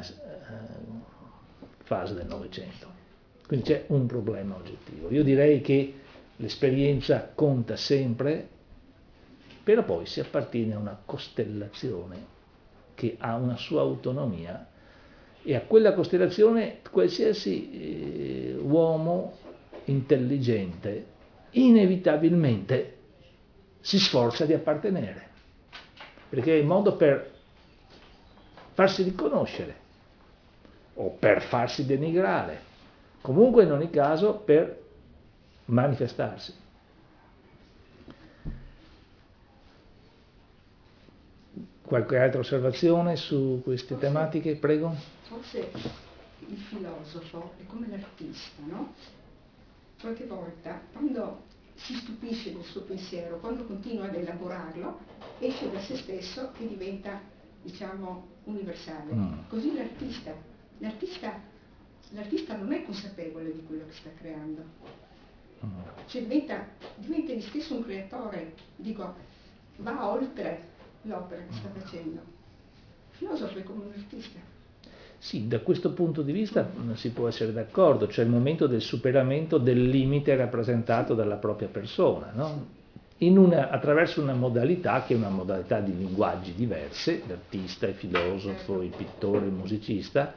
fase del Novecento. Quindi c'è un problema oggettivo. Io direi che l'esperienza conta sempre, però poi si appartiene a una costellazione che ha una sua autonomia e a quella costellazione qualsiasi uomo intelligente inevitabilmente si sforza di appartenere, perché è il modo per farsi riconoscere o per farsi denigrare, comunque in ogni caso per manifestarsi. Qualche altra osservazione su queste tematiche, prego? Forse il filosofo è come l'artista, no? Qualche volta, quando si stupisce del suo pensiero, quando continua ad elaborarlo, esce da se stesso e diventa, diciamo, universale. Così l'artista non è consapevole di quello che sta creando. Cioè diventa egli stesso un creatore, dico, va oltre l'opera che sta facendo. Il filosofo è come un artista. Sì, da questo punto di vista si può essere d'accordo, cioè il momento del superamento del limite rappresentato dalla propria persona, no? Attraverso una modalità che è una modalità di linguaggi diverse, l'artista, il filosofo, il pittore, il musicista,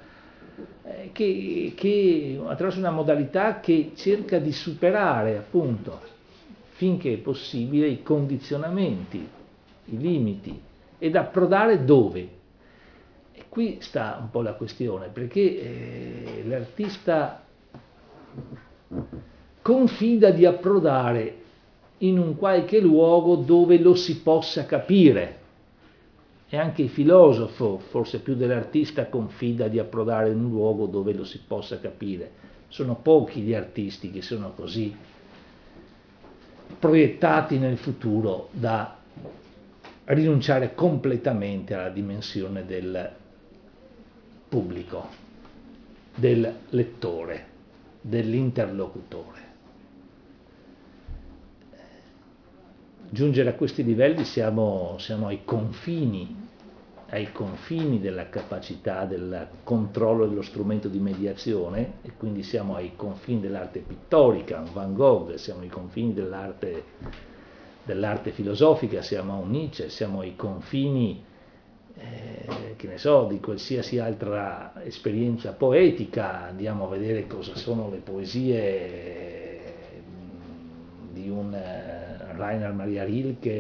che attraverso una modalità che cerca di superare appunto finché è possibile i condizionamenti, i limiti ed approdare dove? E qui sta un po' la questione, perché l'artista confida di approdare in un qualche luogo dove lo si possa capire. E anche il filosofo, forse più dell'artista, confida di approdare in un luogo dove lo si possa capire. Sono pochi gli artisti che sono così proiettati nel futuro da rinunciare completamente alla dimensione del pubblico, del lettore, dell'interlocutore. Giungere a questi livelli siamo ai confini della capacità del controllo dello strumento di mediazione, e quindi siamo ai confini dell'arte pittorica, un Van Gogh, siamo ai confini dell'arte filosofica, siamo a un Nietzsche, siamo ai confini che ne so, di qualsiasi altra esperienza poetica. Andiamo a vedere cosa sono le poesie di un Rainer Maria Rilke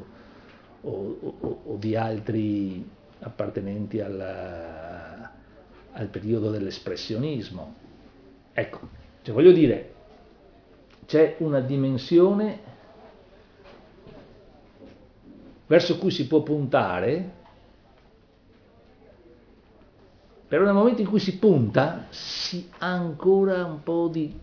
o di altri appartenenti al periodo dell'espressionismo. Ecco, cioè voglio dire, c'è una dimensione verso cui si può puntare, però nel momento in cui si punta si ha ancora un po' di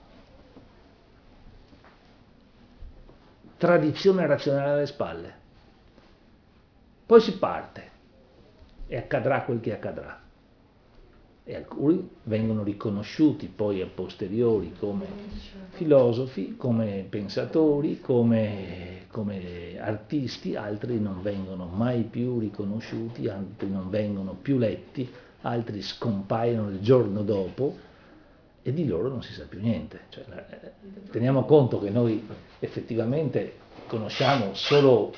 tradizione razionale alle spalle. Poi si parte e accadrà quel che accadrà. E alcuni vengono riconosciuti poi a posteriori come filosofi, come pensatori, come artisti, altri non vengono mai più riconosciuti, altri non vengono più letti, altri scompaiono il giorno dopo e di loro non si sa più niente. Cioè, teniamo conto che noi effettivamente conosciamo solo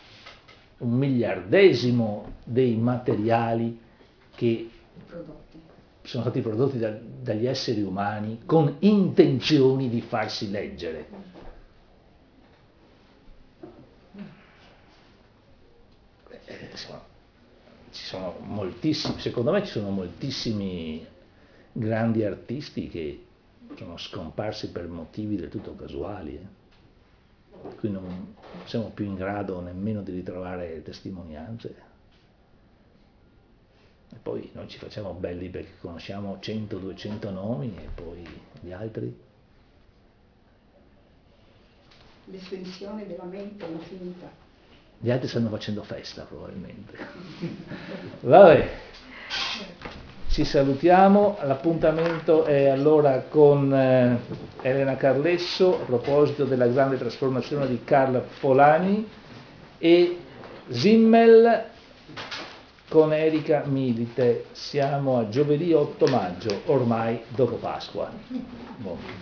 1/1000 dei materiali che sono stati prodotti dagli esseri umani con intenzioni di farsi leggere. Ci sono moltissimi, secondo me ci sono moltissimi grandi artisti che sono scomparsi per motivi del tutto casuali. Qui non siamo più in grado nemmeno di ritrovare testimonianze. E poi noi ci facciamo belli perché conosciamo 100-200 nomi e poi gli altri. L'estensione della mente è infinita. Gli altri stanno facendo festa probabilmente. Vabbè, ci salutiamo, l'appuntamento è allora con Elena Carlesso a proposito della grande trasformazione di Carl Polanyi e Simmel con Erika Milite. Siamo a giovedì 8 maggio, ormai dopo Pasqua. Buon.